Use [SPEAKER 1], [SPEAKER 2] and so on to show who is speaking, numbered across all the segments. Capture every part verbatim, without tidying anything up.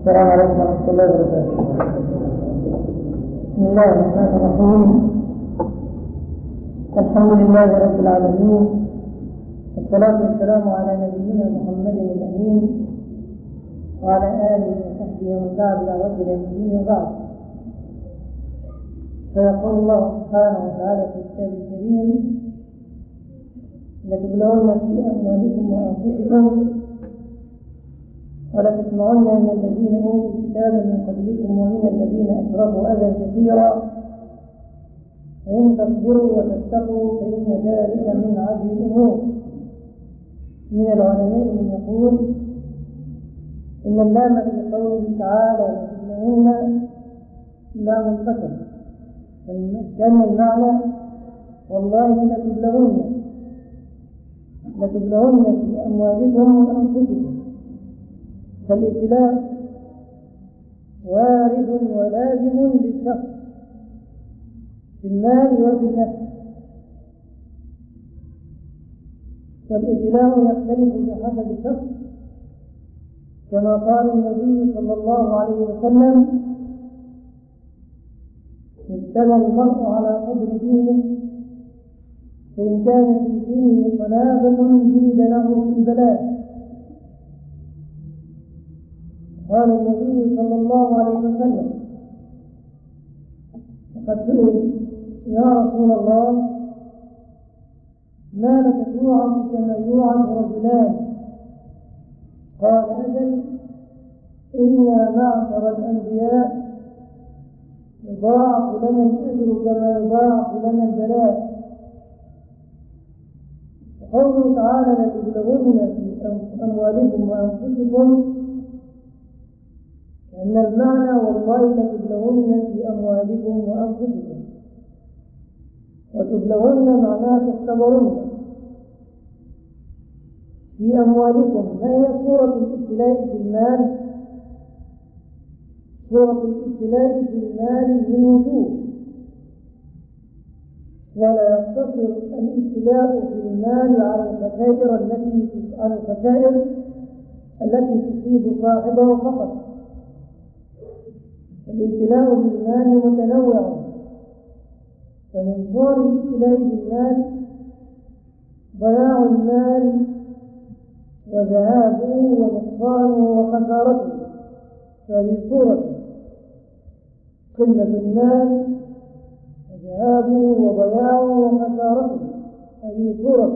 [SPEAKER 1] السلام عليكم ورحمة الله وبركاته. بسم الله الرحمن الرحيم. الحمد لله رب العالمين، والصلاة والسلام على نبينا محمد الأمين وعلى آله وصحبه ومن دعا بدعوته إلى يوم الدين، وبعد. فيقول الله سبحانه وتعالى في كتابه الكريم: لتبلون في أموالكم وأنفسكم ولا تسمعن من الذين أوتوا الكتاب من قبلكم ومن الذين أشركوا أذى كثيرا وإن تصبروا وتتقوا فإن ذلك من عزم الأمور. من العلماء من يقول إن اللام في قوله تعالى لتبلون لام القسم، كان المعنى والله لتبلون لتبلون في أموالكم وأنفسكم. فالابتلاء وارد ولازم للشخص في المال وفي النفس، والابتلاء يختلف بحسب الشخص، كما قال النبي صلى الله عليه وسلم: يبتلى المرء على قدر دينه، فإن كان في دينه صلابة زيد له في البلاء. قال النبي صلى الله عليه وسلم: وقد سئل: يا رسول الله، ما لك توعظ كما يوعظ رجلان؟ قال: أجل، إنا معشر الأنبياء يضاعف لنا الأجر كما يضاعف لنا البلاء. وقوله تعالى لتبلغن في أموالكم وأنفسكم، أن المعنى والله لتبلغن في أموالكم وأنفسكم، وتبلغن معناها تختبرن في أموالكم. ما هي صورة الابتلاء في المال؟ صورة الابتلاء في المال من وجوه، ولا يقتصر الابتلاء في المال على الخسائر التي على الخسائر التي تصيب صاحبه فقط. الابتلاء بالمال متنوع، فمن صور الابتلاء بالمال ضياع المال وذهابه ونقصانه وخسارته، فهذه صورة قلة المال وذهابه وضياعه وخسارته، هذه صورة.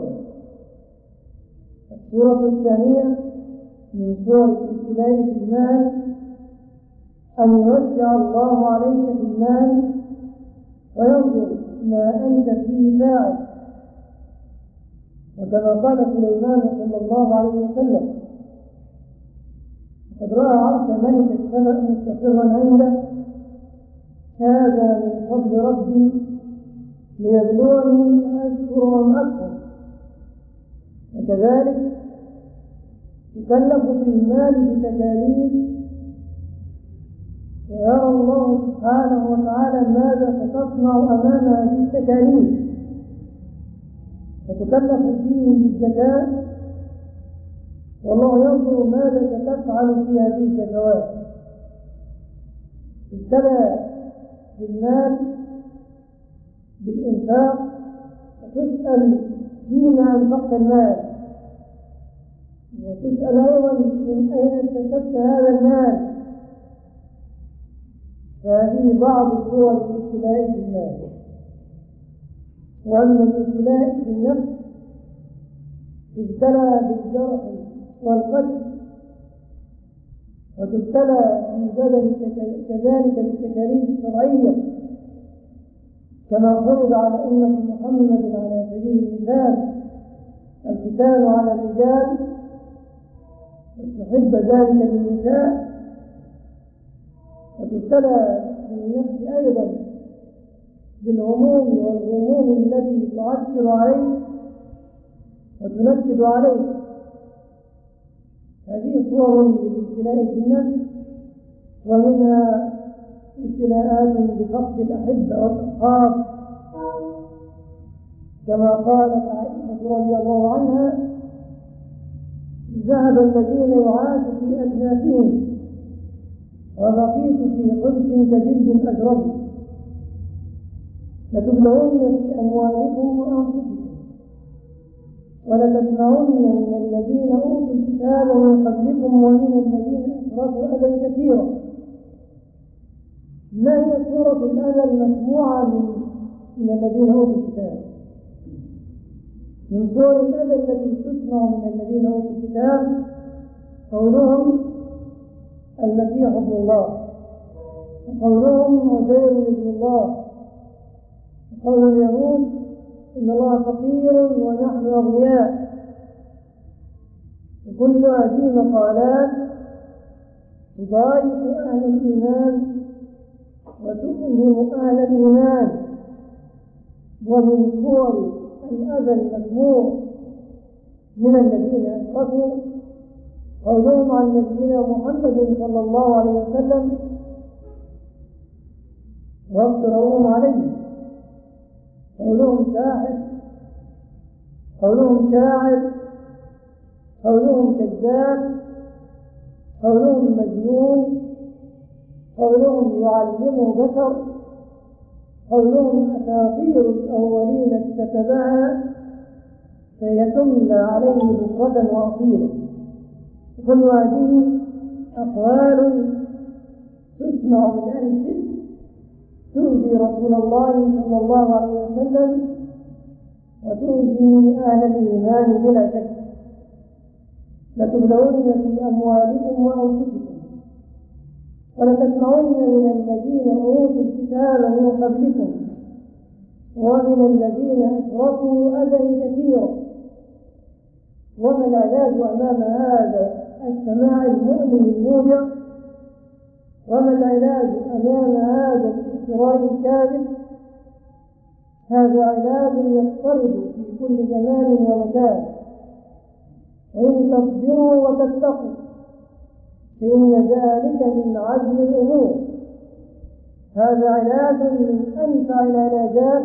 [SPEAKER 1] الصورة الثانية من صور الابتلاء بالمال أن يوسع الله عليك في المال وينظر ما أنت فيه فاعل، وكما قال سليمان صلى الله عليه وسلم: قد رأى عرش ملك السماء مستقرا عنده، هذا من فضل ربي ليبلوني أشكر أم أكفر. وكذلك تكلف في المال بتكاليف، ويرى الله سبحانه وتعالى ماذا ستصنع أمام هذه التكاليف، فتكلف فيه بالزكاة، والله ينظر ماذا ستفعل في هذه الزكوات. ابتلى بالمال بالإنفاق، وتسأل فيما أنفقت المال، وتسأل أيضا من أين اكتسبت هذا المال. فهذه بعض صور الابتلاء بالمال. وأما الابتلاء بالنفس تبتلى بالجرح والقتل، وتبتلى في بدنك كذلك بالتكاليف الشرعية، كما فرض على أمة محمد على سبيل المثال القتال على الرجال، وتحب ذلك للنساء. وتبتلى بالنفس أيضا بالهموم والغموم التي تعكر عليه وتنكد عليه. هذه صور للابتلاء في النفس، ومنها ابتلاءات بفقد الأحبة والأصحاب، كما قالت عائشة رضي الله عنها: ذهب الذين يعاش في أكنافهم وبقيت في قلب كجلد الأجرب لتبلغن في أموالكم وأنفسكم ولتسمعن من الذين أوتوا الكتاب من قبلكم ومن الذين أشركوا أذى كثيرا. ما هي صورة الأذى المسموعة من, من الذين أوتوا الكتاب؟ من صور الأذى التي تسمع من الذين أوتوا الكتاب قولهم المسيح ابن الله، وقولهم عزير ابن الله، وقول اليهود إن الله فقير ونحن أغنياء. وكل هذه مقالات تضايق أهل الإيمان وتؤلم أهل الإيمان. ومن صور الأذى المسموع من الذين أشركوا قولهم عن نبينا محمد صلى الله عليه وسلم وافتراؤهم عليه، قولهم ساحر، قولهم شاعر، قولهم كذاب، قولهم مجنون، قولهم يعلم بشر، قولهم أساطير الأولين اكتتبها فيتملى عليه بكرة وأصيلا. كل هذه أقوال تسمع من أهل الشرك تؤذي رسول الله صلى الله عليه وسلم وتؤذي أهل الإيمان بلا شك. لتبلغن في أموالكم وأنفسكم ولتسمعن من الذين أوتوا الكتاب من قبلكم ومن الذين أشركوا أذى كثيرا. وما العلاج أمام هذا السماع المؤلم الموجع؟ وما العلاج أمام هذا الافتراء الكاذب؟ هذا علاج يضطرب في كل زمان ومكان. وإن تصبروا وتتقوا فإن ذلك من عزم الأمور. هذا علاج من أنفع العلاجات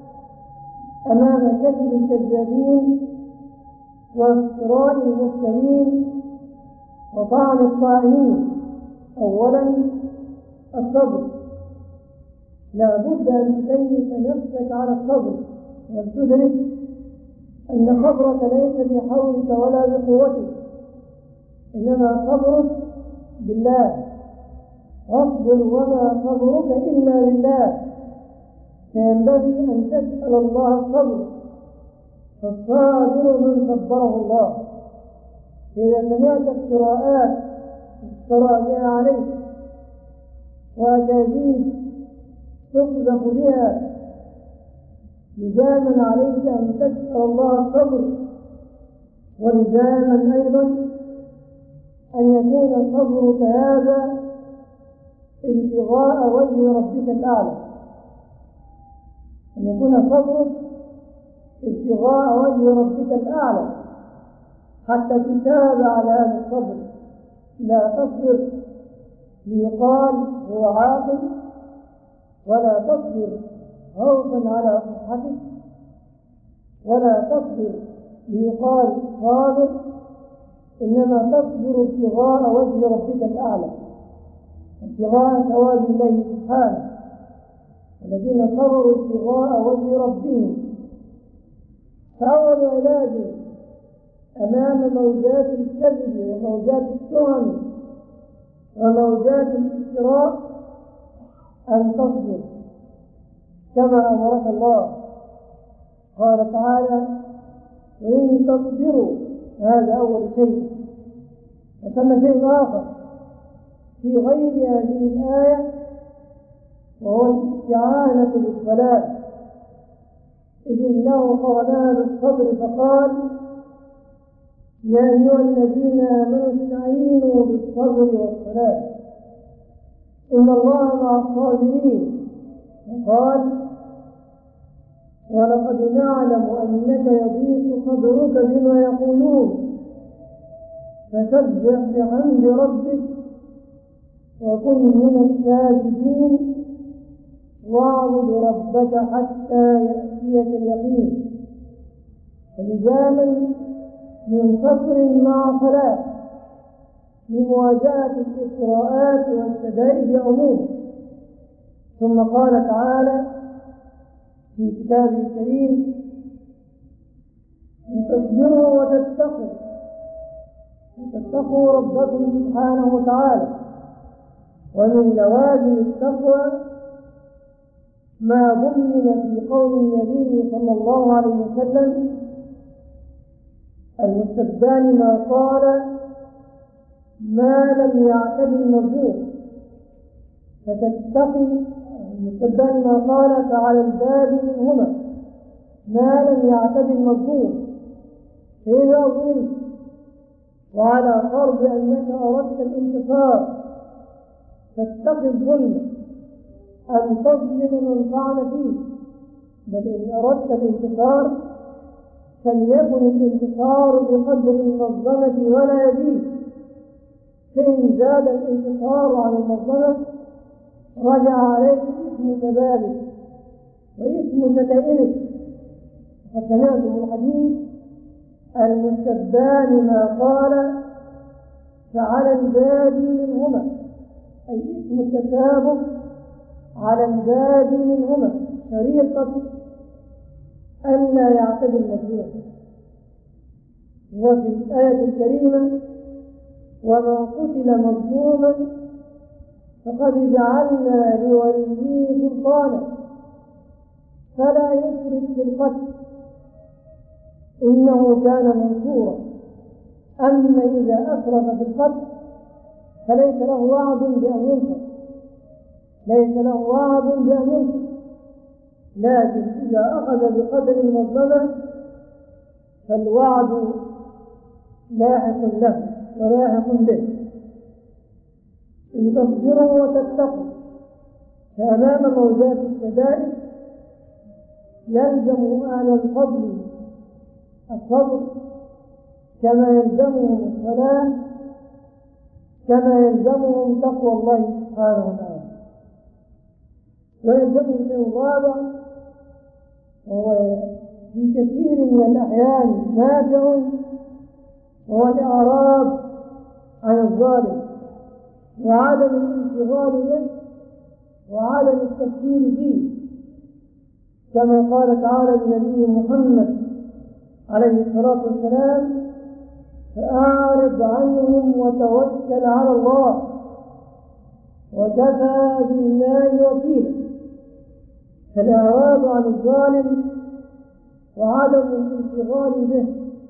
[SPEAKER 1] أمام كذب الكذابين وافتراء المفترين وطعن الطاعنين. أولا الصبر، لا بد أن تكيف نفسك على الصبر وتدرك أن صبرك ليس بحولك ولا بقوتك، إنما صبرك بالله. واصبر وما صبرك إلا بالله. فينبغي أن تسأل الله الصبر، فالصابر من صبره الله. إذا سمعت افتراءات افترى بها عليك وأكاذيب تقذف بها، لزاما عليك أن تسأل الله الصبر، ولزاما أيضا أن يكون صبرك هذا ابتغاء وجه ربك الأعلى، أن يكون صبرك ابتغاء وجه ربك الأعلى حتى تتابع على هذا الصبر. لا تصبر ليقال هو عاقل، ولا تصبر خوفا على صحتك، ولا تصبر ليقال صابر، إنما تصبر ابتغاء وجه ربك الأعلى، ابتغاء ثواب الله سبحانه. الذين صبروا ابتغاء وجه ربهم. فأول علاج أمام موجات الكذب وموجات التهم وموجات الافتراء أن تصبر كما أمرك الله. قال تعالى: وإن تصبروا. هذا أول شيء. وثم شيء آخر في غير هذه الآية، وهو الاستعانة بالصلاة، إذ إنه قرنها بالصبر فقال: يا أيها الذين آمنوا استعينوا بالصبر والصلاة إن الله مع الصابرين. وقال: ولقد نعلم أنك يضيق صدرك بما يقولون فسبح بحمد ربك وكن من الساجدين واعبد ربك حتى يأتيك اليقين. فلزاما من صبر مع صلاة، لمواجهة الافتراءات والشدائد عموما. ثم قال تعالى في كتابه الكريم: إن تصبروا وتتقوا وتتقوا ربكم سبحانه وتعالى. ومن لوازم التقوى ما ضمن في قول النبي صلى الله عليه وسلم: المستبان ما قال ما لم يعتد المظلوم، فتتقي المستبان ما قال فعلى الباب منهما ما لم يعتد المظلوم، فإذا ظلمت وعلى فرض أنك أردت الانتصار فاتق الظلم أن تظلم من طعن فيه، بل إن أردت الانتصار فليكن الانتصار بقدر المظلمة ولا يزيد، فإن زاد الانتصار عن المظلمة رجع عليك اسم سبابك واسم شتائمك. وقد سمعتم الحديث: المستبان ما قال فعلى البادي منهما، أي اسم التسابق على البادي منهما شريطة ألا يعتدي المظلوم. وفي الآية الكريمة: ومن قتل مظلوما فقد جعلنا لوليه سلطانا فلا يسرف في القتل إنه كان منصورا. أما إذا أسرف في القتل فليس له وعد بأن ينصر، ليس له وعد بأن ينصر، لكن إذا أخذ بقدر المظلمة فالوعد لاحق له ولاحق به. إن تصبروا وتتقوا، فأمام موجات الشدائد يلزم أهل الفضل الصبر كما يلزمهم الصلاة، كما يلزمهم تقوى الله سبحانه وتعالى. ويلزمهم شيء رابع وهو في كثير من الأحيان نافع، وهو الإعراض عن الظالم وعدم الانشغال به وعدم التفكير فيه، كما قال تعالى لنبيه محمد عليه الصلاة والسلام: فأعرض عنهم وتوكل على الله وكفى بالله وكيلا. فالإعراض عن الظالم وعدم الانشغال به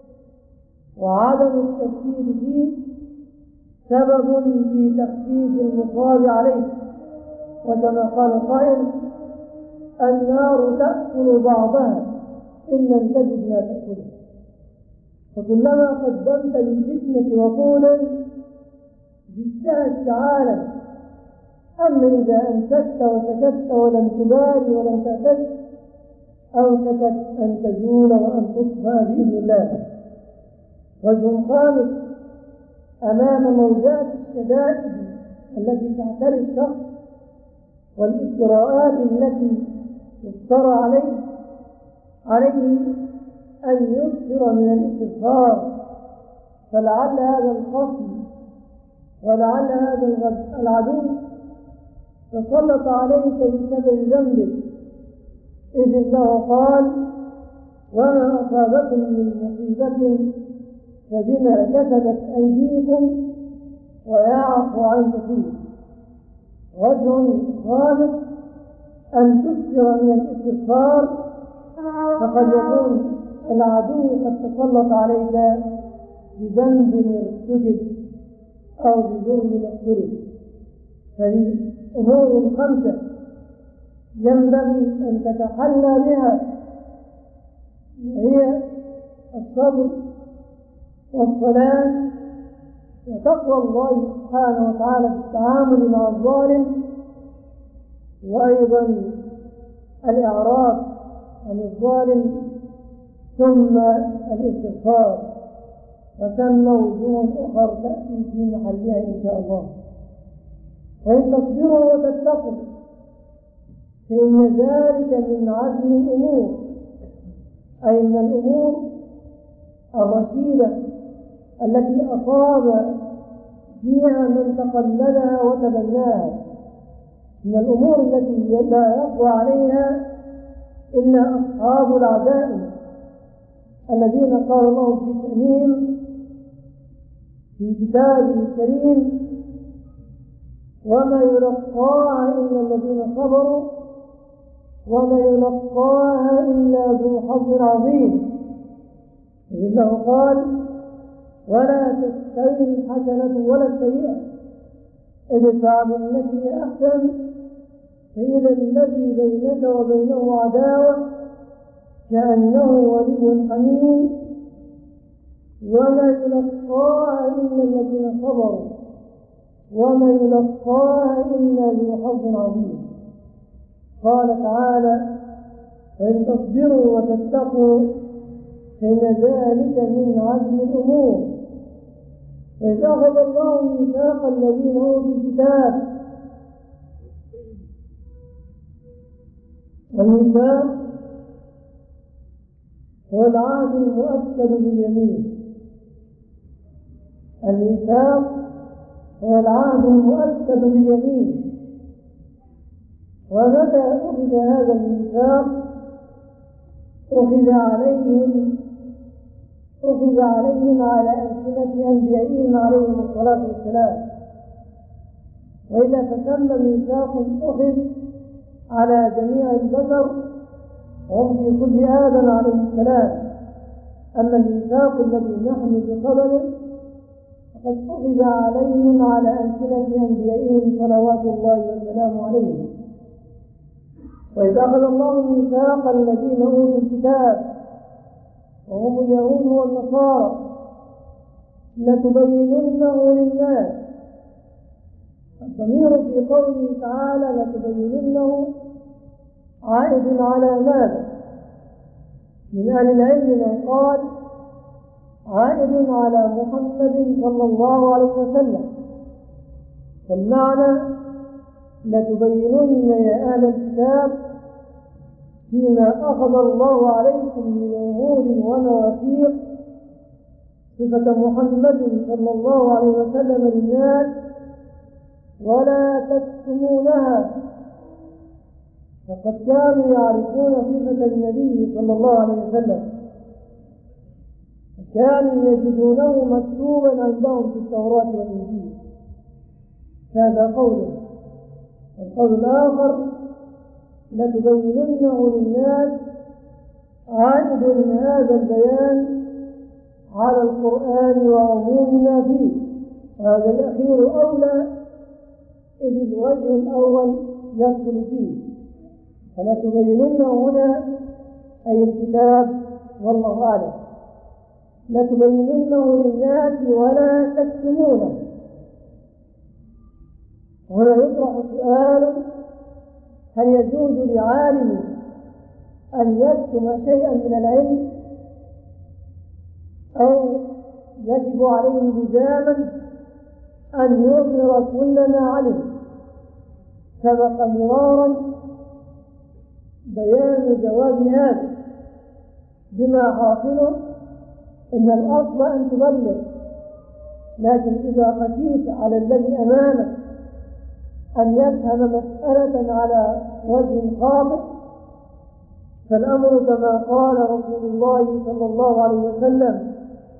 [SPEAKER 1] وعدم التفكير فيه سبب في تخفيف المصاب عليه. وكما قال القائل: النار تأكل بعضها إن لم تجد ما تأكله. فكلما قدمت للفتنة وقولا زدتها اشتعالا. أما إذا أمسكت وسكت ولم تبالي ولم تأتش أوشكت أن تزول وأن تطفى بإذن الله. وجه خامس أمام موجات الشدائد التي تعتري الشخص والافتراءات التي تفترى عليه عليه أن يكثر من الاستغفار، فلعل هذا الخصم ولعل هذا العدو تسلط عليك بسبب ذنبك، إذ الله قال: وما أصابكم من مصيبة فبما كسبت أيديكم ويعفو عن كثير. وجه خامس أن تكثر من الاستغفار، فقد يكون العدو قد تسلط عليك بذنب ارتكب أو بجرم اقترف. فهي أمور خمسة ينبغي أن تتحلى بها، وهي الصبر والصلاة وتقوى الله سبحانه وتعالى في التعامل مع الظالم، وأيضا الإعراض عن الظالم، ثم الاستغفار. وثم وجوه أخر تأتي في محلها إن شاء الله. وإن تصبروا وتتقوا فإن ذلك من عزم الأمور، أي من الأمور الرشيدة التي أصاب فيها من تقلدها وتبناها من الأمور التي لا يقوى عليها إلا أصحاب العزائم الذين قال الله في شأنهم في كتابه الكريم: وما يلقاها إلا الذين صبروا وما يلقاها إلا ذو حظ عظيم. إذ الله قال: ولا تستوي الحسنة ولا السيئة ادفع بالتي هي أحسن فإذا الذي بينك وبينه عداوة كأنه ولي حميم وما يلقاها إلا الذين صبروا وما يلقاها إلا ذو حظ عظيم. قال تعالى: وإن تصبروا وتتقوا فإن ذلك من عزم الأمور. وإذ أخذ الله ميثاق الذين أوتوا الكتاب، والميثاق هو العهد المؤكد باليمين. الميثاق هو العهد المؤكد باليمين. ومتى أخذ هذا الميثاق أخذ عليهم أخذ عليهم على ألسنة أنبيائهم عليهم الصلاة والسلام، وإلا فثم ميثاق أخذ على جميع البشر وهم في صلب آدم عليه السلام. أما الميثاق الذي نحن بصدده فقد أخذ عليهم على ألسنة أنبيائهم صلوات الله والسلام عليهم. وإذا أخذ الله ميثاق الذين أوتوا الكتاب وهم اليهود والنصارى لتبيننه للناس. الضمير في قوله تعالى لتبيننه عائد على ماذا؟ من أهل العلم من قال عائد على محمد صلى الله عليه وسلم، فالمعنى لتبينن يا أهل الكتاب فيما أخذ الله عليكم من عهود ومواثيق صفة محمد صلى الله عليه وسلم للناس ولا تكتمونها، فقد كانوا يعرفون صفة النبي صلى الله عليه وسلم، كانوا يجدونه مكتوبا عندهم في التوراة والإنجيل. هذا قوله. والقول الآخر لتبيننه للناس عائد من هذا البيان على القرآن وعموم ما فيه، وهذا الأخير أولى إذ الوجه الأول يدخل فيه. فلتبيننه هنا أي الكتاب والله أعلم. لتبيننه للناس ولا تكتمونه. هنا يطرح سؤال: هل يجوز لعالم أن يكتم شيئا من العلم أو يجب عليه لزاما أن يظهر كل ما علم؟ سبق مرارا بيان جواب هذا بما حاصله إن الأصل أن تبلغ، لكن إذا خشيت على الذي أمامك أن يفهم مسألة على وجه خاطئ فالأمر كما قال رسول الله صلى الله عليه وسلم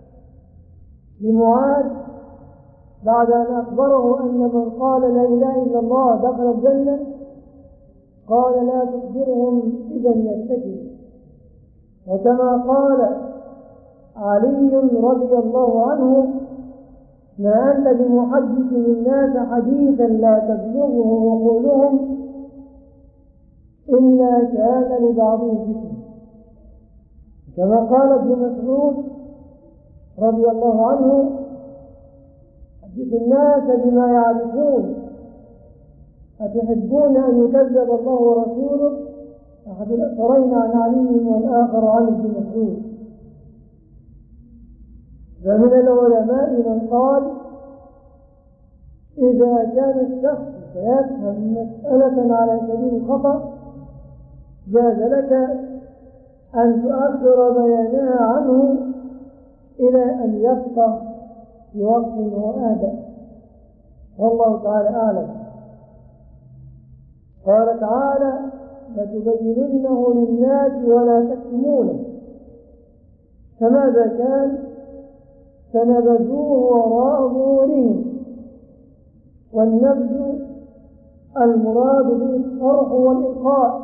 [SPEAKER 1] لمعاذ بعد أن أخبره أن من قال لا إله إلا الله دخل الجنة، قال: لا تخبرهم إذا يتكل. وكما قال علي رضي الله عنه: ما أنت بمحدث الناس حديثا لا تبلغه عقولهم إلا كان لبعضهم فتنة. كما قال ابن مسعود رضي الله عنه: حدث الناس بما يعرفون أتحبون أن يكذب الله ورسوله؟ أحد الأثرين عن علي والآخر عن ابن مسعود. فمن العلماء من قال إذا كان الشخص سيفهم مسألة على سبيل الخطأ جاز لك أن تؤخر بيانها عنه إلى أن يفقه في وقت وآدى. والله تعالى أعلم. قال تعالى: لتبيننه للناس ولا تكتمونه. فماذا كان؟ فنبذوه وراء ظهورهم. والنبذ المراد به الطرح والإلقاء.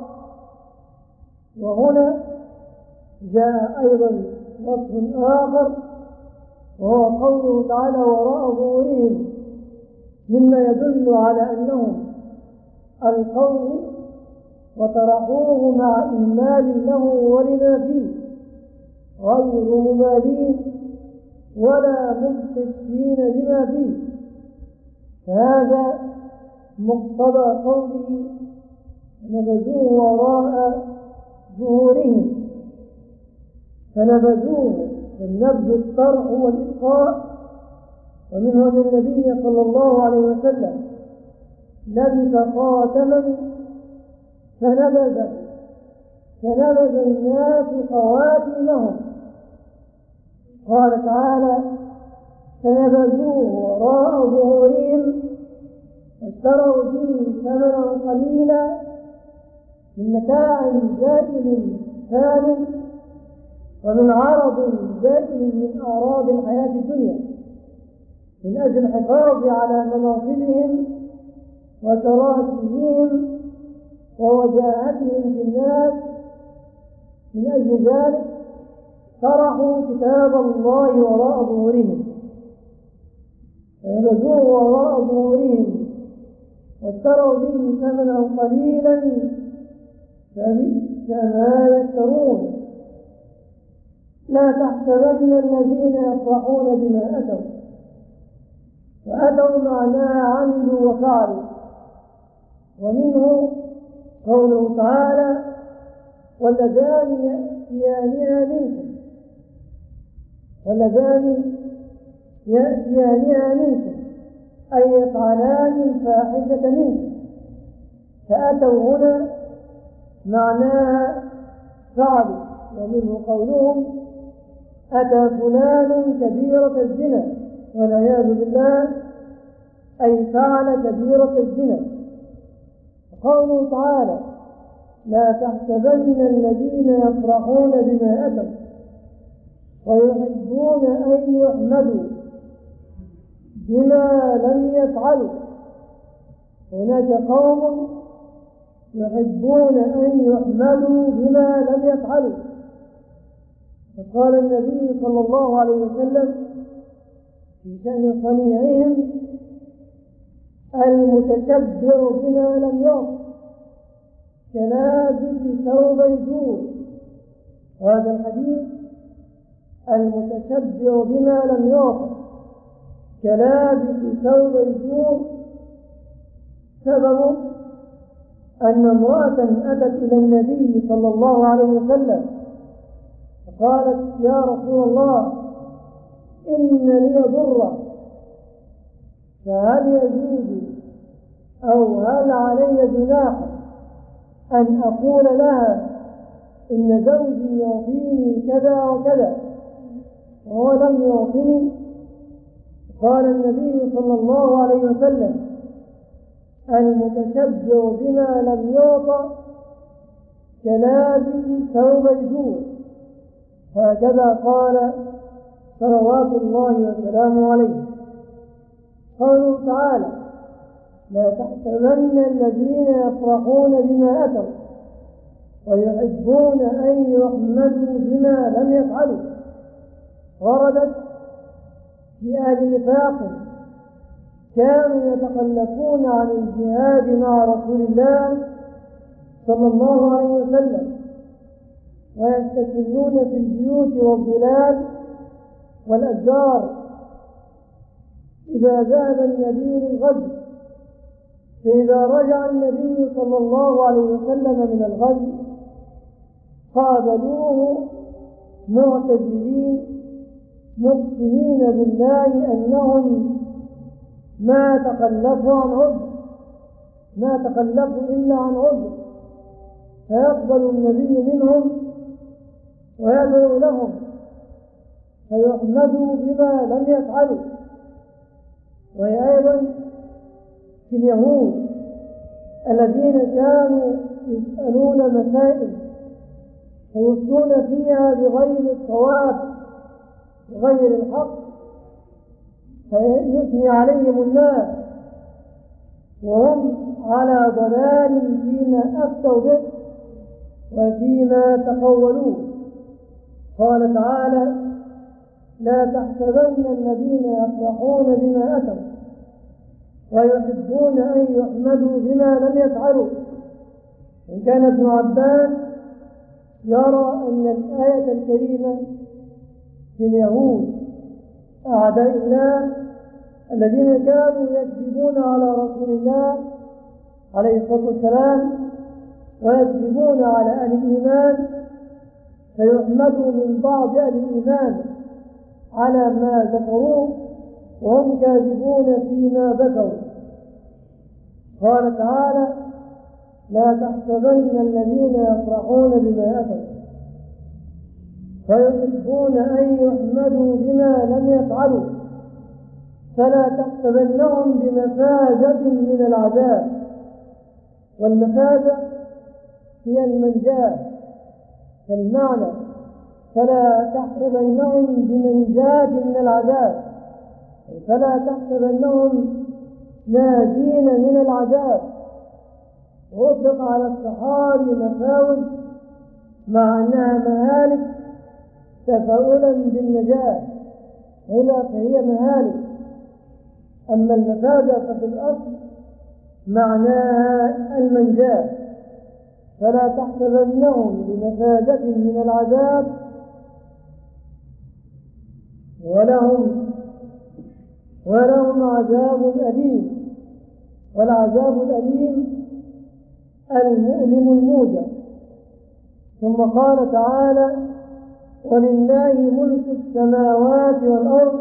[SPEAKER 1] وهنا جاء أيضا وصف آخر وهو قوله تعالى: وراء ظهورهم، مما يدل على أنهم ألقوه وطرحوه مع إهمال له ولما فيه، غير مبالين ولا مستشفين بما فيه. فهذا مقتضى قوله: نبذوه وراء ظهورهم. فنبذوه، النبذ الطرح والإلقاء. ومنه أن النبي صلى الله عليه وسلم لبس خاتما فنبذ فنبذ الناس خواتمهم. قال تعالى: فنبذوه وراء ظهورهم واشتروا به ثمنا قليلا من متاع زائل ثان ومن عرض زائل من أعراض الحياة الدنيا، من أجل الحفاظ على مناصبهم وكراسيهم ووجاهتهم في الناس. من أجل ذلك طرحوا كتاب الله وراء ظهورهم، فنبذوه وراء ظهورهم واشتروا به ثمنا قليلا فبئس ما يشترون. لا تحسبن الذين يفرحون بما أتوا، وأتوا معناها عملوا وفعلوا. ومنه قوله تعالى: واللذان يأتيانها منكم واللذان يأتيانها منكم أي يفعلان الفاحشة منكم. فأتوا هنا معناها فعلوا. ومنه قولهم: أتى فلان كبيرة الزنا، والعياذ بالله، أي فعل كبيرة الزنا. قوله تعالى: لا تحسبن الذين يفرحون بما أتوا ويحبون أن يحمدوا بما لم يفعلوا. هناك قوم يحبون أن يحمدوا بما لم يفعلوا. فقال النبي صلى الله عليه وسلم في شأن صنيعهم: المتشبع بما لم يعط كلابس ثوب الجور. وهذا الحديث: المتشبع بما لم يعط كلابس ثوب الجور، سبب أن امرأة أتت إلى النبي صلى الله عليه وسلم فقالت: يا رسول الله، إن لي ضرة، فهل يجوز أو هل علي جناح أن أقول لها إن زوجي يعطيني كذا وكذا وهو لم يعطني؟ قال النبي صلى الله عليه وسلم: المتشبع بما لم يعط كلابس ثوب الجور. هكذا قال صلوات الله وسلامه عليه. قوله تعالى: لا تحسبن الذين يفرحون بما أتوا ويحبون أن يحمدوا بما لم يفعلوا، وردت في أهل نفاق كانوا يتخلفون عن الجهاد مع رسول الله صلى الله عليه وسلم ويستكنون في البيوت والظلال والأشجار. إذا ذهب النبي للغزو، فإذا رجع النبي صلى الله عليه وسلم من الغزو قابلوه معتذرين مقسمين بالله أنهم ما تخلفوا عن عذر ما تخلفوا إلا عن عذر، فيقبل النبي منهم ويدعو لهم فيحمدوا بما لم يفعلوا. وهي أيضا في اليهود الذين كانوا يسألون مسائل فيفتون فيها بغير الصواب وغير الحق فيثني عليهم الناس وهم على ضلال فيما أفتوا به وفيما تقولوه. قال تعالى: لا تحسبن الذين يفرحون بما أتوا ويحبون أن يحمدوا بما لم يفعلوا. إن كان ابن عباس يرى أن الآية الكريمة في اليهود أعداء الله الذين كانوا يكذبون على رسول الله عليه الصلاة والسلام ويكذبون على أهل الإيمان فيحمدوا من بعض أهل الإيمان على ما ذكروه وهم كاذبون فيما ذكروا. قال تعالى: لا تحسبن الذين يفرحون بما أتوا فيحبون أن يحمدوا بما لم يفعلوا فلا تحسبنهم بمفازة من العذاب. والمفازة هي المنجاة، فالمعنى فلا تحسبنهم بمنجاة من العذاب، فلا تحسبنهم ناجين من العذاب. وأطلق على الصحاري مفاوز مع أنها مهالك تفاؤلا بالنجاة، وإلا فهي مهالك. أما المفازة ففي الأصل معناها المنجاة. فلا تحسبنهم بمفازة من العذاب ولهم ولهم عذاب أليم. والعذاب الأليم المؤلم الموجع. ثم قال تعالى: ولله ملك السماوات والأرض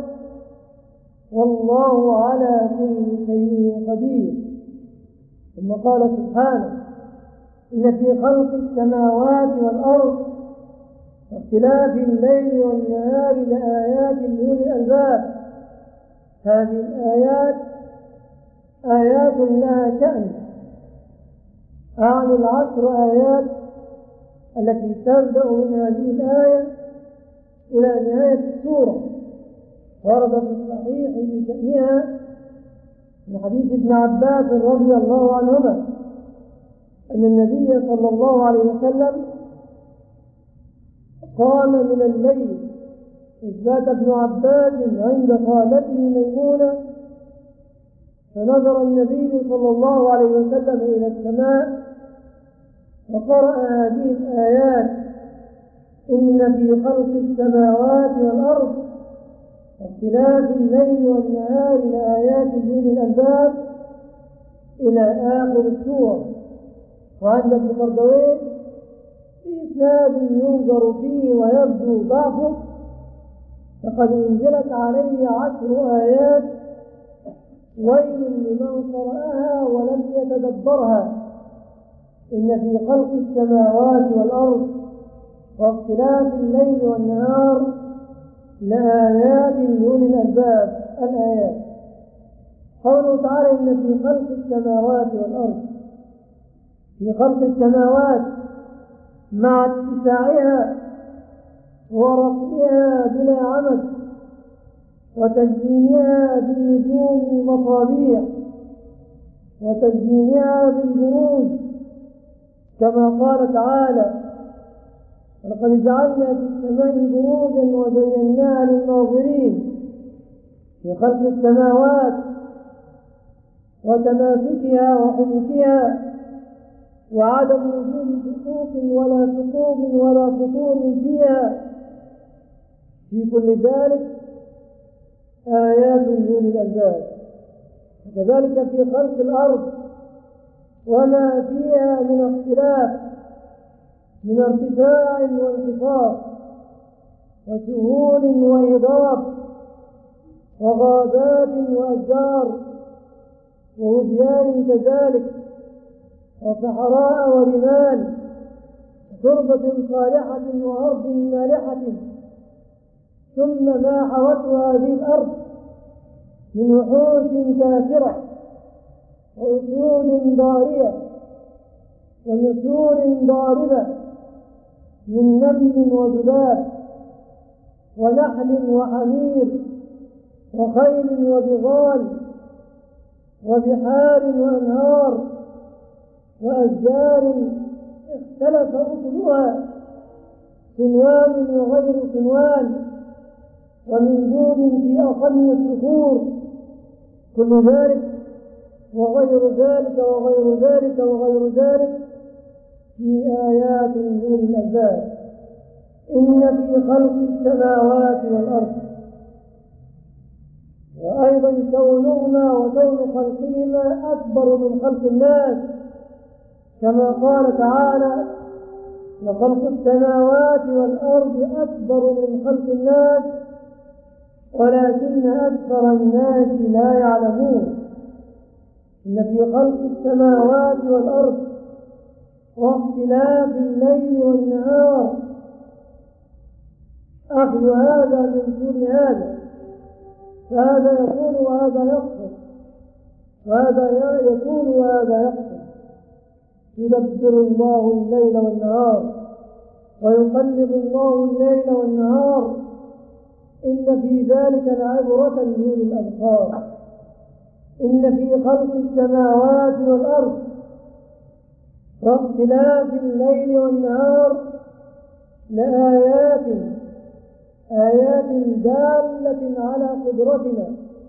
[SPEAKER 1] والله على كل شيء قدير. ثم قال سبحانه: إن في خلق السماوات والأرض واختلاف الليل والنهار لآيات لأولي الألباب. هذه الآيات آيات لها شأن، أعني العشر آيات التي تبدأ من هذه الآية إلى نهاية السورة. ورد في الصحيح بشأنها من حديث ابن عباس رضي الله عنهما أن النبي صلى الله عليه وسلم قام من الليل إذ بات ابن عباس عند خالته ميمونة، فنظر النبي صلى الله عليه وسلم إلى السماء وقرأ هذه الآيات: إن في خلق السماوات والأرض واختلاف الليل والنهار لآيات لأولي الألباب إلى آخر السورة. وعند ابن مردويه في إسناد ينظر فيه ويبدو ضعفه، فقد أنزلت عليه عشر آيات ويل لمن قرأها ولم يتدبرها. إن في خلق السماوات والأرض واختلاف الليل والنهار لآيات لأولي الألباب. الآيات قوله تعالى: إن في خلق السماوات والأرض. في خلق السماوات مع اتساعها ورفعها بلا عمد وتزيينها بالنجوم المصابيح وتزيينها بالبروج، كما قال تعالى: ولقد جعلنا في السماء بروجا وزيناها للناظرين. في خلق السماوات وتماسكها وحدوثها وعدم وجود شقوق ولا ثقوب ولا فطور فيها، في كل ذلك آيات لأولي الألباب. وكذلك في خلق الأرض وما فيها من اختلاف، من ارتفاع وانخفاض وسهول وهضاب وغابات وأشجار ووديان كذلك وصحراء ورمال وتربة صالحة وأرض مالحة، ثم ما حوته هذه الأرض من وحوش كاثرة وأسود ضارية ونسور ضاربة من نمل وذباب ونحل وحمير وخيل وبغال وبحار وأنهار وأشجار اختلف أكلها صنوان وغير صنوان ومن دون في أقل الصخور كل ذلك وغير ذلك وغير ذلك وغير ذلك في آيات لأولي الألباب. إن في خلق السماوات والأرض وأيضا كونهما وكون خلقهما أكبر من خلق الناس كما قال تعالى وخلق السماوات والأرض أكبر من خلق الناس ولكن أكثر الناس لا يعلمون. إن في خلق السماوات والأرض واختلاف الليل والنهار أخذ هذا من دون هذا فهذا يقول وهذا يقصر وهذا يقول وهذا يقصر يدبر الله الليل والنهار ويقلب الله الليل والنهار إن في ذلك لعبرة لأولي الأبصار. إن في خلق السماوات والأرض واختلاف الليل والنهار لآيات آيات دالة على قدرتنا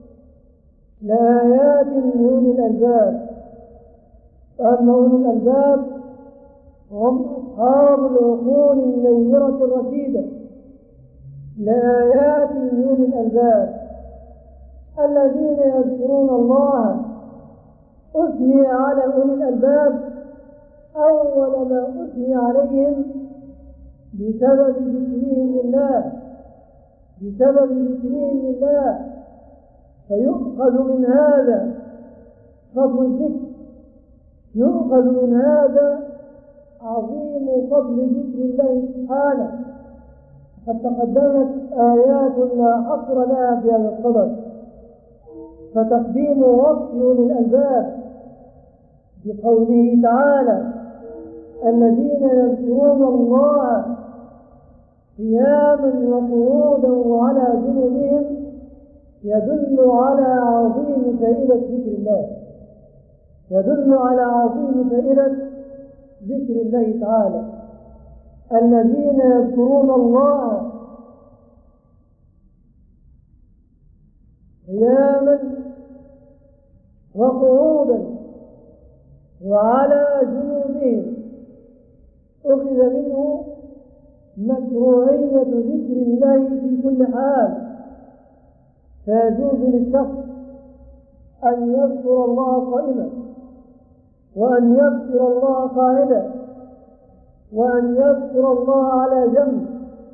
[SPEAKER 1] لآيات لأولي الألباب. أما أولي الألباب هم أصحاب العقول النيرة الرشيدة لآيات لأولي الألباب الذين يذكرون الله. أثني على أولي الألباب أول ما أثني عليهم بسبب ذكرهم لله بسبب ذكرهم لله فيؤخذ من هذا فضل الذكر يؤخذ من هذا عظيم فضل ذكر الله سبحانه. قد تقدمت آيات لا حصر لها في هذا الصدد فتقديم وصف أولي الألباب بقوله تعالى الذين يذكرون الله قياما وقعودا وعلى جنوبهم يدل على عظيم فائدة ذكر الله يدل على عظيم فائدة ذكر الله تعالى. الذين يذكرون الله قياما وقعودا وعلى جنوبهم أخذ منه مشروعية ذكر الله في كل حال فيجوز للشخص أن يذكر الله قائما وأن يذكر الله قاعدا وأن يذكر الله على جنب.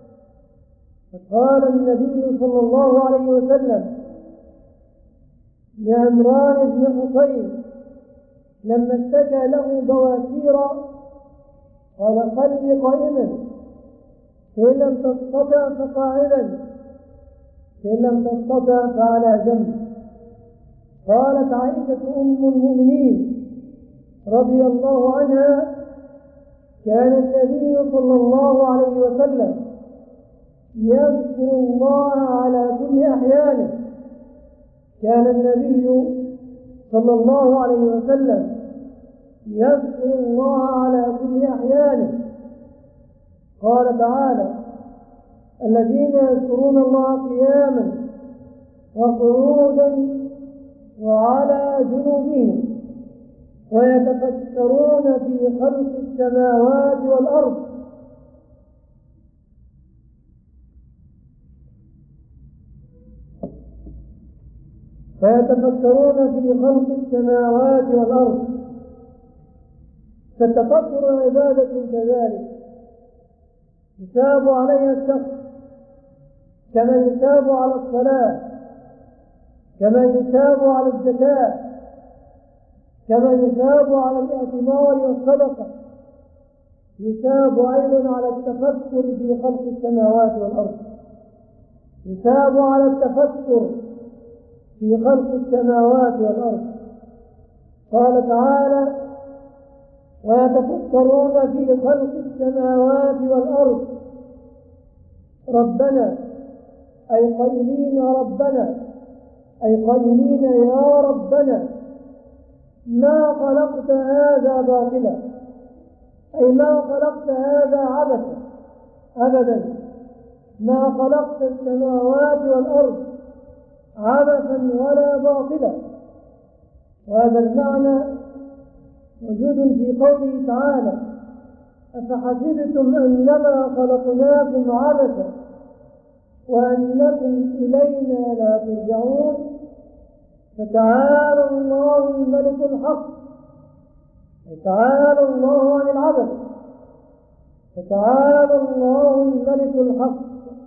[SPEAKER 1] فقال النبي صلى الله عليه وسلم لعمران بن حصين لما اشتكى له بواسير قال صل قائما فإن لم تستطع فقاعدا فإن لم تستطع فعلى جنب. قالت عائشة أم المؤمنين رضي الله عنها كان النبي صلى الله عليه وسلم يذكر الله على كل أحيانه كان النبي صلى الله عليه وسلم يذكر الله على كل أحيانه. قال تعالى الذين يذكرون الله قياما وقعودا وعلى جنوبهم ويتفكرون في خلق السماوات والأرض ويتفكرون في خلق السماوات والأرض. فالتفكر عبادة كذلك يثاب عليها الشخص كما يثاب على الصلاة كما يثاب على الزكاة كما يثاب على الاعتمار والصدقة يثاب أيضا على التفكر في خلق السماوات والأرض يثاب على التفكر في خلق السماوات والأرض. قال تعالى: ويتفكرون في خلق السماوات والأرض ربنا، أي قائلين ربنا، أي قائلين يا ربنا ما خلقت هذا باطلا، أي ما خلقت هذا عبثا أبدا، ما خلقت السماوات والأرض عبثا ولا باطلا. وهذا المعنى موجود في قوله تعالى: أفحسبتم أنما خلقناكم عبثا وأنكم إلينا لا ترجعون فتعالى الله الملك الحق، تعالى الله عن العبث، فتعالى الله الملك الحق.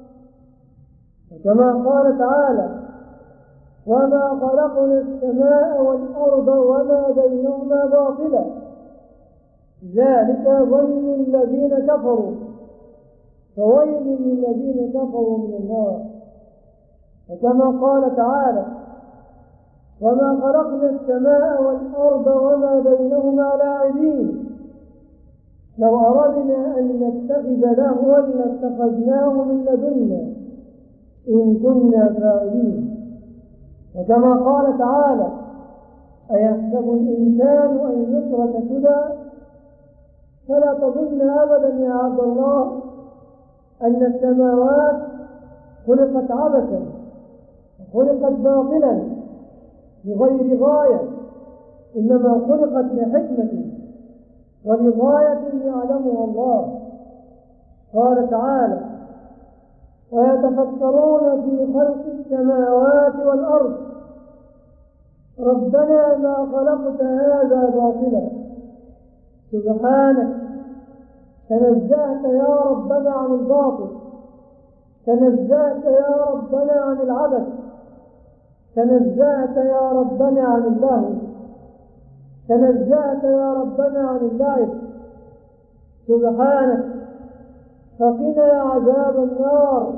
[SPEAKER 1] وكما قال تعالى: وما خلقنا السماء والأرض وما بينهما باطلا ذلك ظن الذين كفروا فويل للذين كفروا من النار. وكما قال تعالى: وما خلقنا السماء والأرض وما بينهما لاعبين لو أردنا أن نتخذ لهوا لاتخذناه من لدنا إن كنا فاعلين. وكما قال تعالى: أيحسب الإنسان أن يترك سدى فلا تظن أبدا يا عبد الله أن السماوات خلقت عبثا وخلقت باطلا لغير غاية، إنما خلقت لحكمة ولغاية يعلمها الله. قال تعالى: ويتفكرون في خلق السماوات والأرض ربنا ما خلقت هذا باطلا. سبحانك، تنزهت يا ربنا عن الباطل، تنزهت يا ربنا عن العبث، تنزهت يا ربنا عن اللهو، تنزهت يا ربنا عن اللعب. سبحانك، فقنا عذاب النار.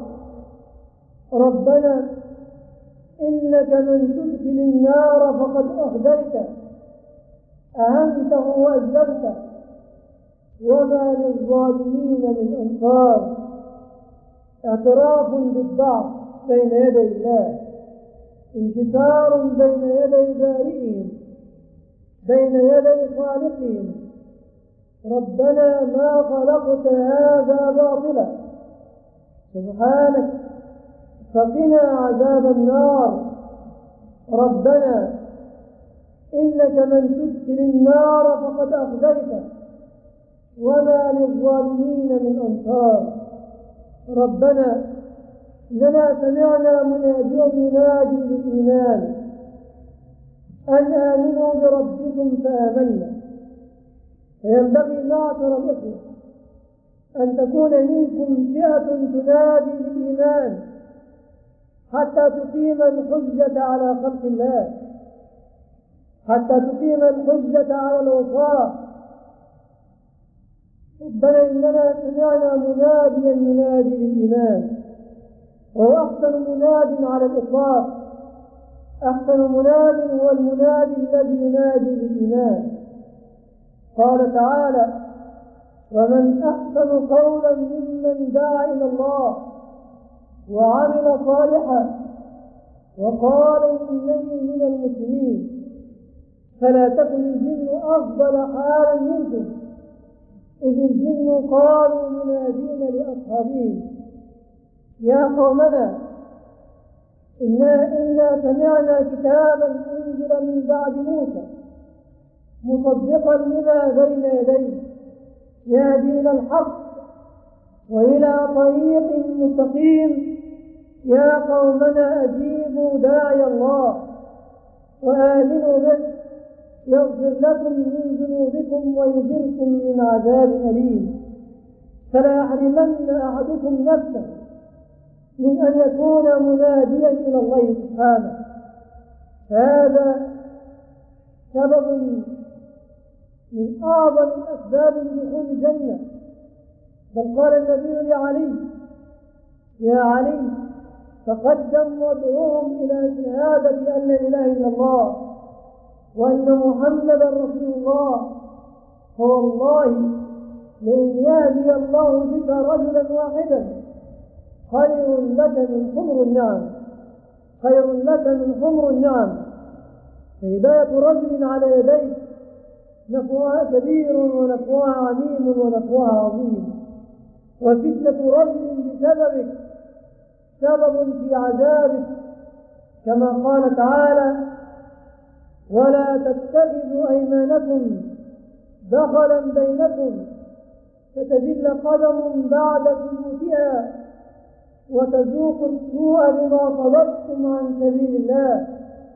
[SPEAKER 1] ربنا إنك من تدخل النار فقد أخزيته، أهنته وأذلته وما للظالمين من أنصار. اعتراف بالضعف بين يدي الله، انكسار بين يدي بارئهم، بين يدي خالقهم. ربنا ما خلقت هذا باطلا. سبحانك، فقنا عذاب النار. ربنا إنك من تدخل النار فقد أخزيته وما للظالمين من أنصار. ربنا إننا سمعنا مناديا ينادي بالإيمان أن آمنوا بربكم فآمنا، فينبغي معشر الإخوة أن تكون منكم فئة تنادي بالإيمان حتى تقيم الحجة على خلق الله، حتى تقيم الحجة على العصاة. ربنا إننا سمعنا مناديا ينادي بالإيمان، وهو أحسن مناد على الإطلاق. أحسن مناد هو المنادي الذي ينادي بالإيمان. قال تعالى: ومن أحسن قولا ممن دعا إلى الله وعمل صالحا وقال إنني من المسلمين. فلا تكن الجن أفضل حالا منكم إذ الجن قالوا منادين لأصحابهم يا قومنا إنا, إنا سمعنا كتابا أنزل من بعد موسى مصدقا لما بين يديه يهدي إلى الحق وإلى طريق مستقيم. يا قومنا أجيبوا داعي الله وآمنوا به يغفر لكم من ذنوبكم ويجركم من عذاب أليم. فلا يحرمن أحدكم نفسه من أن يكون مناديا إلى الله سبحانه. هذا سبب من أعظم الأسباب لدخول الجنة. بل قال النبي لعلي: يا علي تقدم وادعوهم إلى شهادة أن لا إله إلا الله وأن محمدا رسول الله، فوالله لئن يهدي الله بك رجلا واحدا خير لك من حمر النعم، خير لك من حمر النعم. فهداية رجل على يديك نفعها كبير ونفعها عميم ونفعها عظيم، وفتنة رجل بسببك سبب في عذابك، كما قال تعالى: ولا تتخذوا أيمانكم دخلا بينكم فتذل قدم بعد ثبوتها وتذوقوا السوء بما صددتم عن سبيل الله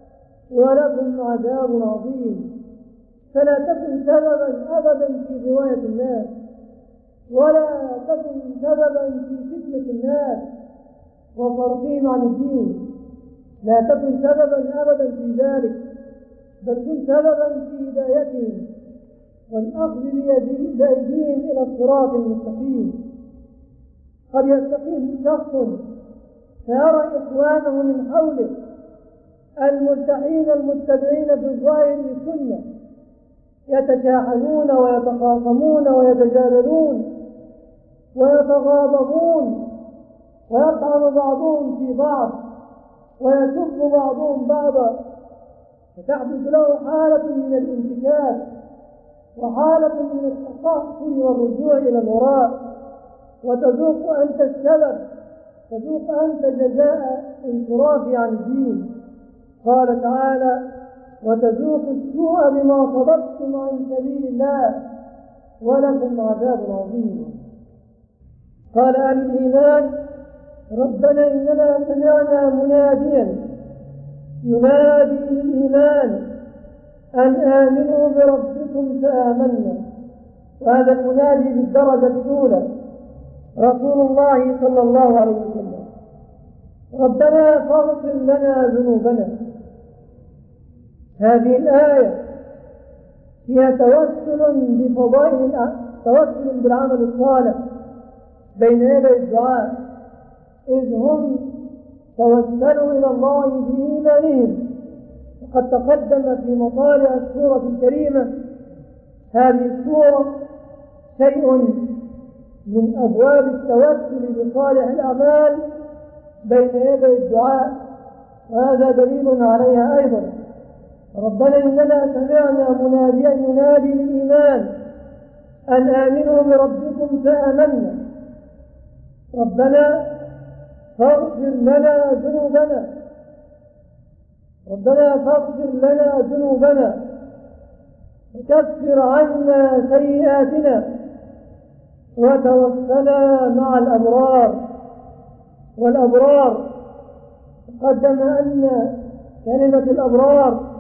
[SPEAKER 1] ولكم عذاب عظيم. فلا تكن سببا أبدا في غواية الناس، ولا تكن سببا في فتنة الناس وصرفهم عن الدين، لا تكن سببا أبدا في ذلك، بل كن سببا في هدايتهم والأخذ بأيديهم إلى الصراط المستقيم. قد يستقيم شخص فيرى إخوانه من حوله الملتحين المتبعين في الظاهر للسنة يتشاحنون ويتخاصمون ويتجادلون ويتغاضبون ويطعن بعضهم في بعض ويسب بعضهم بعضا، فتحدث له حالة من الانتكاس وحالة من التقهقر والرجوع إلى الوراء، وتذوق أنت السبب، تذوق أنت جزاء انصرافي عن الدين. قال تعالى: وتذوق السوء بما صددتم عن سبيل الله ولكم عذاب عظيم. قال أهل الإيمان: ربنا إننا سمعنا مناديا ينادي للإيمان أن آمنوا بربكم فآمنا. وهذا المنادي بالدرجة الأولى رسول الله صلى الله عليه وسلم. ربنا فاغفر لنا ذنوبنا. هذه الآية فيها توسل بفضائل توسل بالعمل الصالح بين يدي الدعاء، إذ هم توسلوا إلى الله بإيمانهم. وقد تقدم في مطالع السورة الكريمة هذه السورة شيء من أبواب التوسل بصالح الأعمال بين يدي الدعاء، وهذا دليل عليها أيضا. ربنا إننا سمعنا مناديا ينادي للإيمان أن آمنوا بربكم فآمنا. ربنا فاغفر لنا ذنوبنا، ربنا فاغفر لنا ذنوبنا وكفر عنا سيئاتنا وتوفنا مع الأبرار. والأبرار قدم أن كلمة الأبرار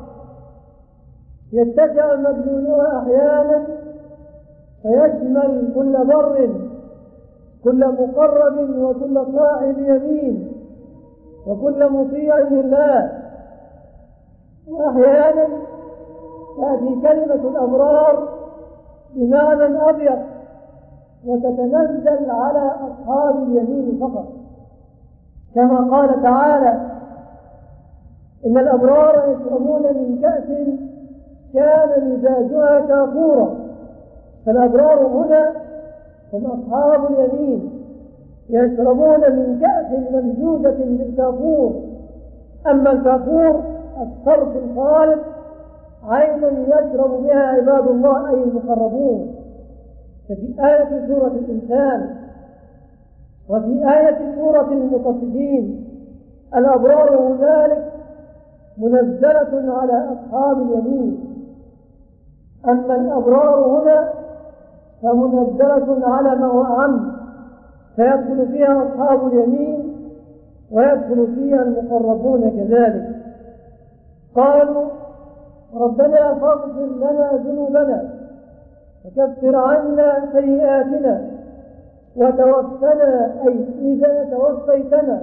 [SPEAKER 1] يتسع مدلولها أحيانا فيشمل كل بر، كل مقرب وكل صاحب يمين وكل مطيع لله. وأحيانا تأتي كلمة الأبرار بمعنى أضيق وتتنزل على أصحاب اليمين فقط، كما قال تعالى: إن الأبرار يشربون من كأس كان مزاجها كافورا. فالأبرار هنا هم أصحاب اليمين يشربون من كأس ممزوجة بالكافور. أما الكافور الصرف الخالص عين يشرب بها عباد الله أي المقربون. ففي آية سورة الإنسان وفي آية سورة المطففين الأبرار هنالك منزلة على أصحاب اليمين، أما الأبرار هنا فمنزلة على ما هو أعم، فيدخل فيها أصحاب اليمين ويدخل فيها المقربون كذلك. قالوا: ربنا فاغفر لنا ذنوبنا وكفر عنا سيئاتنا وتوفنا، أي إذا توفيتنا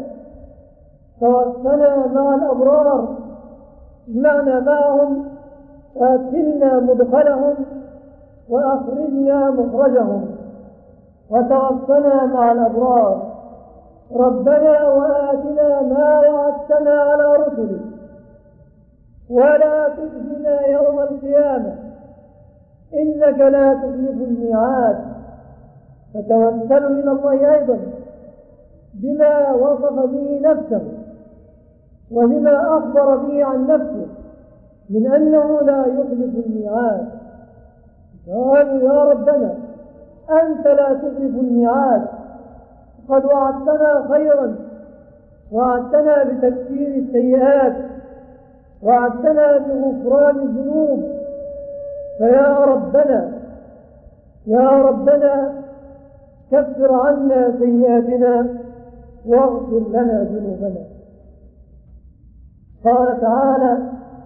[SPEAKER 1] توفنا مع الأبرار، اجمعنا معهم وأدخلنا مدخلهم وأخرجنا مخرجهم وتوفنا مع الأبرار. ربنا وآتنا ما وعدتنا على رسلك ولا تخزنا يوم القيامة إنك لا تخلف الميعاد. فتوسلوا إلى الله أيضا بما وصف به نفسه وبما أخبر به عن نفسه من أنه لا يخلف الميعاد. قالوا يا ربنا أنت لا تخلف الميعاد، قد وعدتنا خيرا، وعدتنا بتكفير السيئات، وعدتنا بغفران الذنوب، فيا ربنا يا ربنا كفر عنا سيئاتنا واغفر لنا ذنوبنا. قال تعالى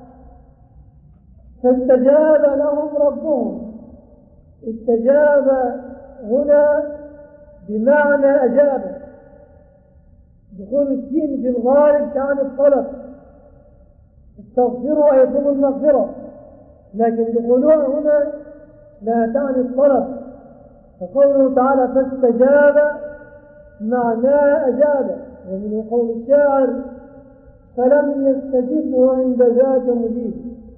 [SPEAKER 1] فاستجاب لهم ربهم. استجاب هنا بمعنى أجاب. دخول السين في الغالب تعني الطلب، استغفروا أي يطلبوا المغفرة، لكن دخولها هنا لا تعني الطلب. فقوله تعالى فاستجاب معناه أجاب، ومنه قول الشاعر فلم يستجبه عند ذاك مجيب.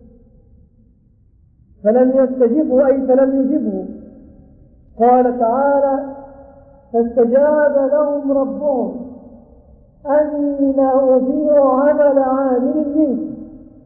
[SPEAKER 1] فلم يستجبه أي فلم يجبه. قال تعالى فاستجاب لهم ربهم أني لا أضيع عمل عامل منكم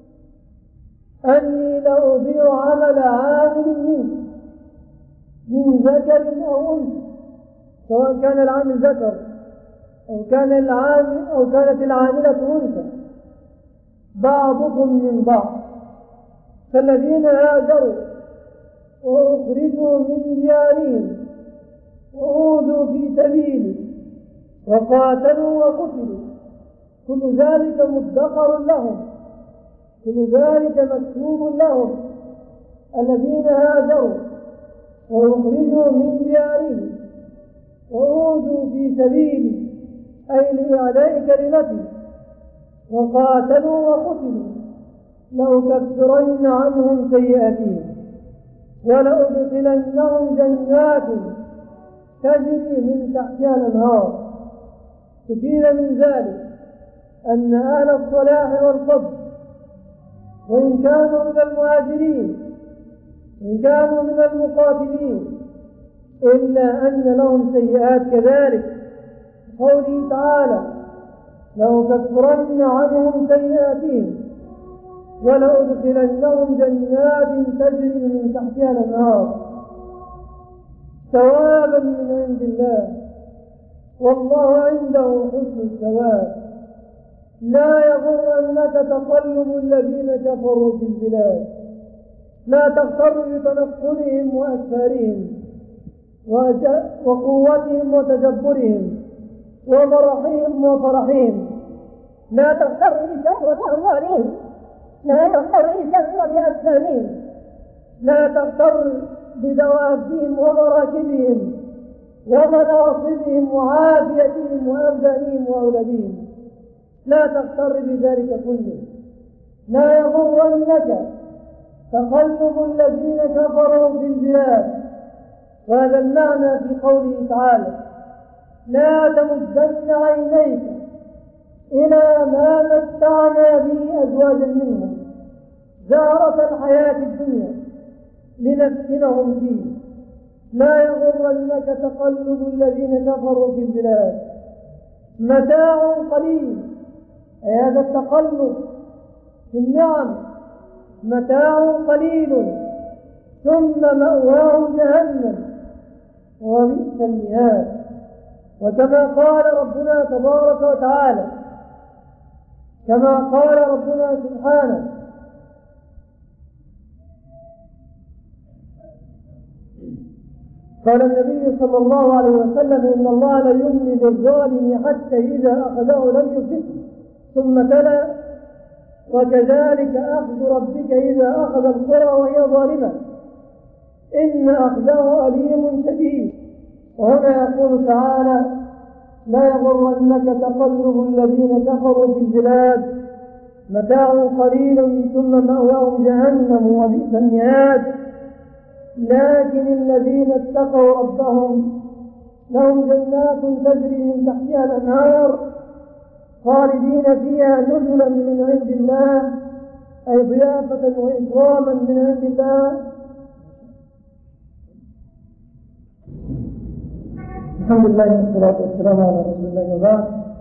[SPEAKER 1] أني لا أضيع عمل عامل منكم من ذكر أو أنثى، سواء كان العامل ذكر أو كان العامل أو كانت العاملة أنثى، بعضكم من بعض. فالذين هاجروا وأخرجوا من ديارهم وأوذوا في سبيلي وقاتلوا وقتلوا كل ذلك مدخر لهم، كل ذلك مكتوب لهم. الذين هاجروا وأخرجوا من ديارهم وأوذوا في سبيلي أي لإعلاء كلمتي وقاتلوا وقتلوا لأكفرن عنهم سيئاتهم ولأدخلنهم جنات تجري من تحتها الأنهار. تفيد من ذلك أن أهل الصلاح والفضل وإن كانوا من المهاجرين وإن كانوا من المقاتلين إلا أن لهم سيئات كذلك. قوله تعالى لأكفرن عنهم سيئاتهم ولأدخلنهم جنات تجري من تحتها الأنهار ثوابا من عند الله والله عنده حسن الثواب. لا يغرنك تقلب الذين كفروا في البلاد. لا تغتر بتنقلهم وأسفارهم وقوتهم وتجبرهم ومرحهم وفرحهم. لا تغتر بشهوة أموالهم. لا تغتر بشهوة أسفارهم. لا تغتر بدوابهم ومراكبهم ومناصبهم وعافيتهم وأبدانهم وأولادهم. لا تغتر بذلك كله. لا يغرنك تقلب الذين كفروا في البلاد. وهذا المعنى في قوله تعالى لا تمدن عينيك إلى ما متعنا به أزواجا منهم زهرة الحياة الدنيا لنفتنهم فيه. لا يغرنك تقلب الذين كفروا في البلاد. متاع قليل، هذا التقلب في النعم متاع قليل ثم مأواهم جهنم وبئس المهاد. وكما قال ربنا تبارك وتعالى كما قال ربنا سبحانه قال النبي صلى الله عليه وسلم إن الله لا يملي للظالم حتى إذا أخذه لم يفلته. ثم تلا وكذلك أخذ ربك إذا أخذ القرى وهي ظالمة إن أخذه أليم شديد. وهنا يقول تعالى لا يغرنك تقلب الذين كفروا في البلاد متاع قليل ثم مأواهم جهنم وبئس المهاد. لكن الذين اتقوا ربهم لهم جنات تجري من تحتها الأنهار خالدين فيها نزلا من عند الله أي ضيافة وإكراما من عند الله. الحمد لله والصلاة والسلام على رسول الله وبعد.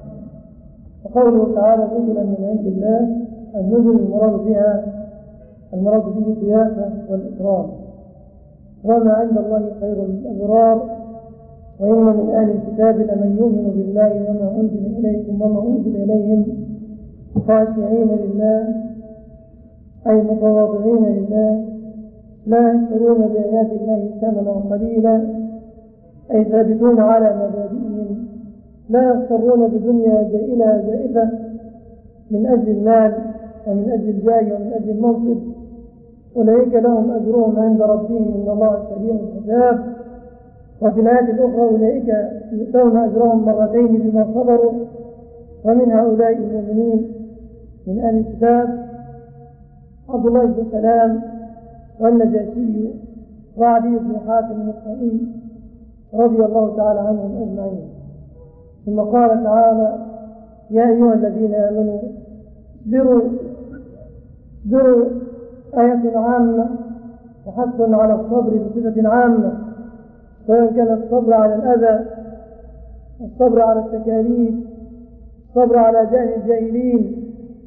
[SPEAKER 1] وقوله تعالى نزلا من عند الله، النزل المراد بها المراد به الضيافة والإكرام. وما عند الله خير للأبرار، وإن من أهل الكتاب لمن يؤمن بالله وما أنزل إليكم وما أنزل إليهم خاشعين لله، أي متواضعين لله، لا يشترون بآيات الله ثمنا قليلا، أي ثابتون على مبادئهم، لا يغترون بدنيا زائلة زائفة من أجل المال ومن أجل الجاه ومن أجل المنصب. أولئك لهم أجرهم عند ربهم إن الله سريع الحساب. وفي الآية الأخرى أولئك يؤتون أجرهم مرتين بما صبروا. ومن هؤلاء المؤمنين من أهل الكتاب عبد الله بن سلام والنجاشي وعدي بن حاتم الطائي رضي الله تعالى عنهم أجمعين. ثم قال تعالى يا أيها الذين آمنوا اصبروا اصبروا، آية عامة وحث على الصبر بصفة عامة، سواء كان الصبر على الأذى، الصبر على التكاليف، الصبر على جهل الجاهلين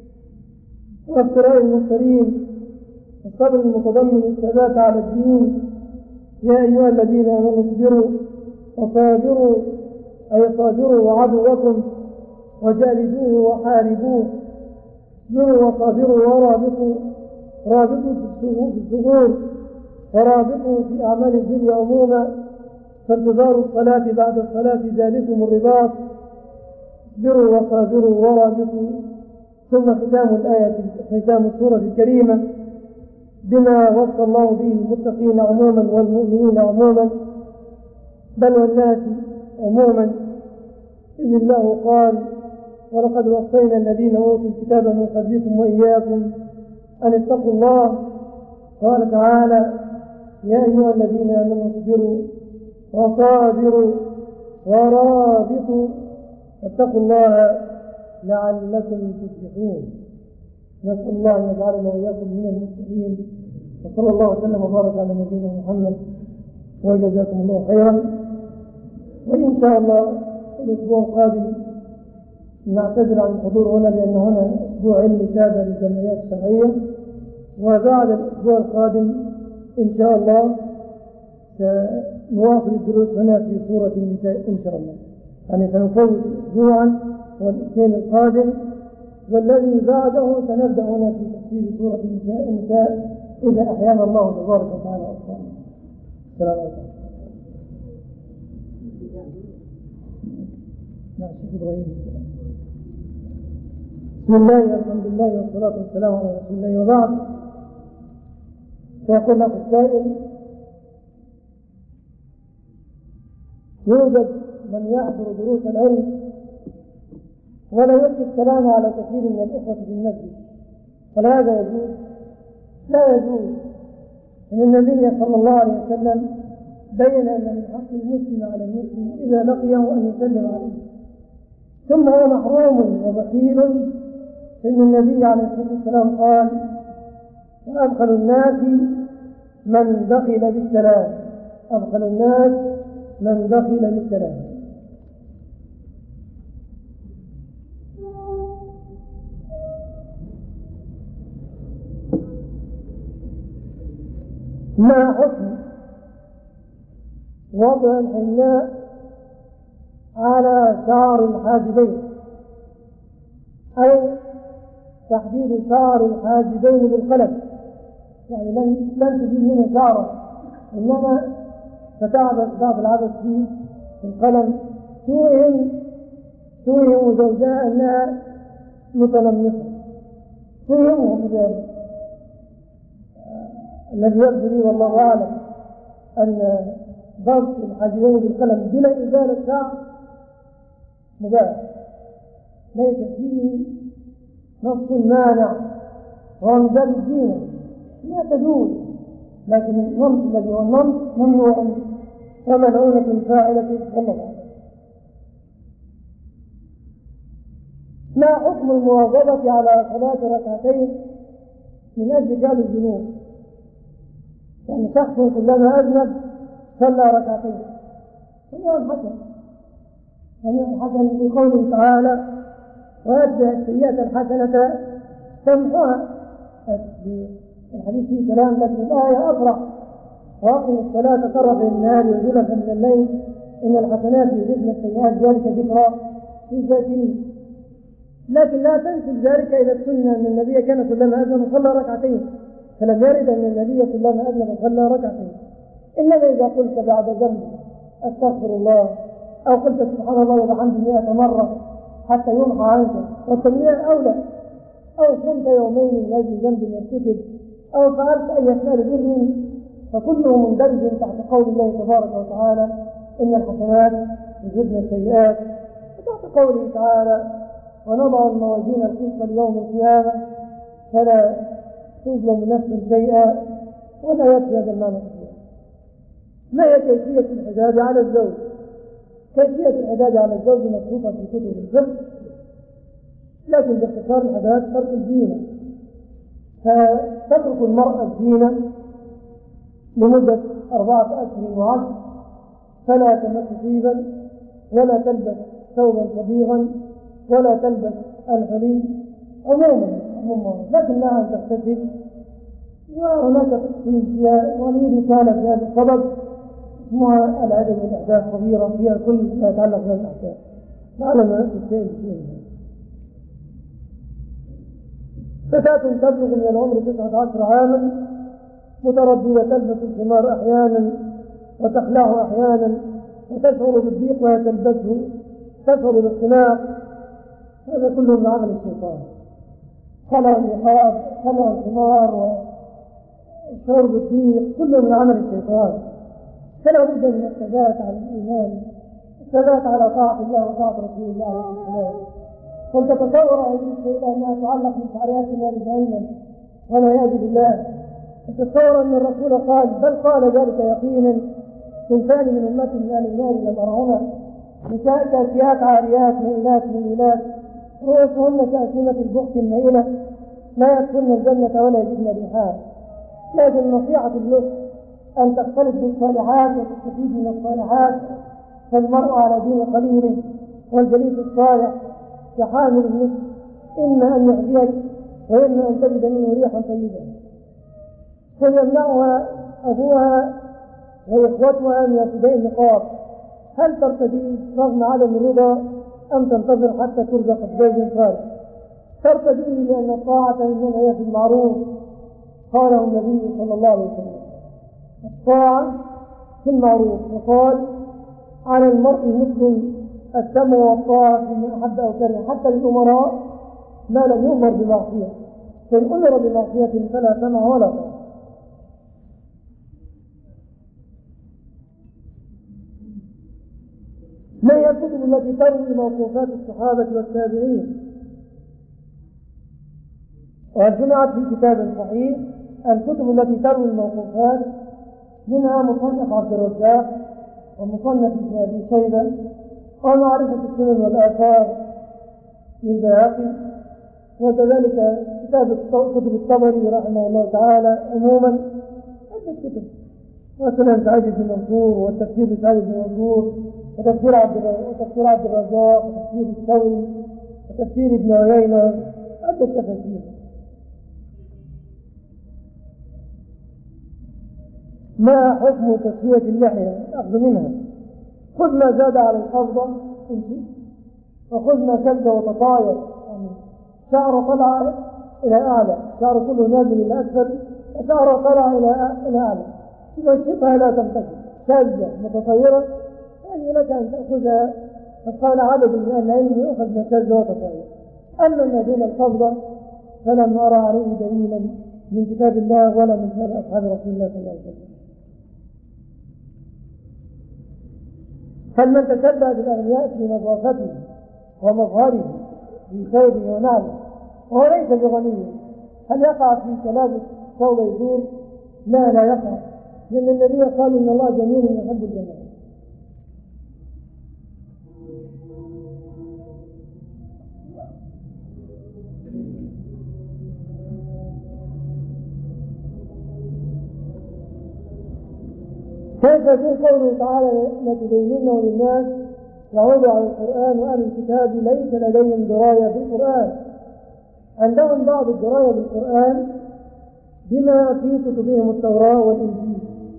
[SPEAKER 1] وافتراء المفترين، الصبر المتضمن الثبات على الدين. يا أيها الذين آمنوا اصبروا وصابروا، أي صابروا وعدوكم وجالدوه وحاربوه. اصبروا وصابروا ورابطوا، رابطوا في الثغور ورابطوا في أعمال الدنيا عموما، فانتظار الصلاة بعد الصلاة ذلكم الرباط. اصبروا وصابروا ورابطوا. ثم ختام الآية ختام السورة الكريمة بما وصى الله به المتقين عموما والمؤمنين عموما، بل والناس عموما، إذ الله قال ولقد وصينا الذين أوتوا الكتاب من قبلكم وإياكم أن اتقوا الله. قال تعالى يا أيها الذين آمنوا اصبروا وصابروا ورابطوا واتقوا الله لعلكم تفلحون. نسأل الله أن يجعلنا وإياكم من المفلحين. وصلى الله وسلم وبارك على نبينا محمد، وجزاكم الله خيرا. وإن شاء الله الأسبوع القادم نعتذر عن الحضور هنا، لأن هنا أسبوع علمي تابع للجمعيات الشرعية. وبعد الأسبوع القادم إن شاء الله سنواصل الدروس هنا في سورة النساء إن شاء الله. يعني سنفوت أسبوعا والاثنين القادم، والذي بعده سنبدأ هنا في تفسير سورة النساء, النساء إذا أحيانا الله تبارك وتعالى أصلا. السلام عليكم. نعم شيخ إبراهيم. بسم الله والحمد لله والصلاة والسلام على رسول الله وبعد. فيقول لك السائل يوجد من يحضر دروس العلم ولا يلقي السلام على كثير من الإخوة في المسجد، فهذا يجوز؟ لا يجوز. إن النبي صلى الله عليه وسلم بين أن من حق المسلم على المسلم إذا لقيه أن يسلم عليه، ثم هو محروم وبخيل. إن النبي عليه الصلاة والسلام قال وأبخل الناس من بخل بالسلام، أبخل الناس من بخل بالسلام. ما حكم وضع الحناء على شعر الحاجبين، أو تحديد شعر الحاجبين بالقلم؟ يعني لن لن تجيب منه شعره، إنما ستعبث بعض العبث فيه بالقلم، توهم توهم زوجها أنها متنمصة، توهمه بذلك. الذي يبدو لي والله أعلم أن ضبط الحاجبين بالقلم بلا إزالة شعر مباح، ليس فيه نص مانع، وهو من باب الدين لا تجوز، لكن النمط الذي هو النمط ممنوع وملعونة فاعلة والله أعلم. ما حكم المواظبة على صلاة ركعتين من أجل جال الذنوب. يعني شخص كلما أذنب صلى ركعتين، ونيون حسن ونيون حسن في قوله تعالى وأتبع السيئة الحسنة تمحها. الحديث فيه كلام، لكن الآية أفرح: وأقم الصلاة طرفي النهار وزلفا من الليل إن الحسنات يذهبن السيئات ذلك ذكرى للذاكرين. لكن لا تنسب ذلك إلى السنة أن النبي كان كلما أذنب صلى ركعتين، فلم يرد أن النبي كلما أذنب صلى ركعتين. إنما إذا قلت بعد ذنب أستغفر الله، أو قلت سبحان الله وبحمده مئة مرة حتى يمحى عنك والتنويع أولى، أو صمت يومين من أجل ذنب يرتكب، أو فعلت أي فعل بر، فكله مندرج تحت قول الله تبارك وتعالى إن الحسنات يذهبن السيئات، وتحت قوله تعالى ونضع الموازين القسط ليوم القيامة فلا تظلم نفس شيئا ولا يأتي هذا المعنى كثيرا. ما هي كيفية الحداد على الزوج؟ كيفية الحداد على الزوج مبسوطة في كتب الفقه، لكن باختصار الحداد ترك الزينة. فتترك المرأة الزينة لمدة أربعة أشهر وعشر، فلا تمس طيبا ولا تلبس ثوبا صبيغا ولا تلبس الحلي عموما عموما، لكنها أن تغتسل. وهناك تفصيل فيها ولي رسالة في هذا السبب اسمها العدد والأحداث صغيرة فيها كل ما يتعلق بالأحداث، لعلنا نستعين فيها. فتاة تبلغ من العمر تسعة عشر عاما مترددة، تلبس الخمار أحيانا وتخلعه أحيانا، وتشعر بالضيق وهي تلبسه، تشعر بالاختناق، هذا كله من عمل الشيطان. خلع النقاب، خلع الخمار والشعور بالضيق كله من عمل الشيطان. فلا بد من الثبات على الإيمان، الثبات على طاعة الله وطاعة رسول الله عليه الصلاة والسلام. كنت تتصور هذه السيدة أنها تعلق من شعرها في نار جهنم والعياذ بالله، تتصور أن الرسول قال، بل قال ذلك يقينا: صنفان من أمتي من أهل النار لم أرهما، نساء كاسيات عاريات مائلات مميلات رؤوسهن كأسنمة البخت المائلة لا يدخلن الجنة ولا يجدن ريحها. لكن نصيحة اللطف أن تختلط بالصالحات وتستفيد من الصالحات، فالمرء على دين قليله والجليس الصالح كحامل المسك، إما أن يحذيك وإما أن تجد منه ريحا طيبة. فيمنعها أبوها وإخوتها من ارتداء النقاب. هل ترتدي رغم عدم الرضا أم تنتظر حتى ترزق بزوج صالح؟ ترتدي لأن الطاعة إنما هي في المعروف، قاله النبي صلى الله عليه وسلم: الطاعة في المعروف. وقال: على المرء المسلم السمع والطاعة فيما أحب أو كره، حتى للأمراء ما لم يؤمر بمعصية، فإن أمر بمعصية فلا سمع ولا طاعة. ما هي الكتب التي تروي موقوفات الصحابة والتابعين؟ وجمعت في كتاب صحيح الكتب التي تروي الموقوفات، منها مصنف عبد الرزاق ومصنف ابن أبي شيبة ومعرفة السنن والآثار للبيهقي، وكذلك كتاب كتب الطبري رحمه الله تعالى. عموما عدة كتب، وسنن سعيد بن منصور والتفسير لسعيد بن منصور وتفسير عبد وتفسير عبد الرزاق وتفسير الثوري وتفسير ابن عيينة، عدة تفاسير. ما حكم تسوية اللحية؟ أخذ منها: خذ ما زاد على القبضة امشي، وخذ ما شد وتطاير، يعني شعر طلع إلى أعلى، شعر كله نازل إلى أسفل، وشعر طلع إلى إلى أعلى، تمشطها لا تنتشر، شاذة متطيرة، يعني لك أن تأخذها. فقال عدد من أهل العلم: يأخذ ما شاذ وتطير. أما ما دون القبضة فلم أرى عليه دليلا من كتاب الله ولا من فعل أصحاب رسول الله صلى الله عليه وسلم. فمن تشبه بالأغنياء في نظافته ومظهره في ثوبه ونعله وهو ليس بغني، هل يقع في كلابس ثوب يزور؟ لا لا يقع، لأن النبي قال: إن الله جميل يحب الجمال. كيف يكون قوله تعالى لتبيننه للناس يعود على القرآن وأهل الكتاب ليس لديهم دراية بالقرآن؟ عندهم بعض الدراية بالقرآن بما في كتبهم التوراة والإنجيل،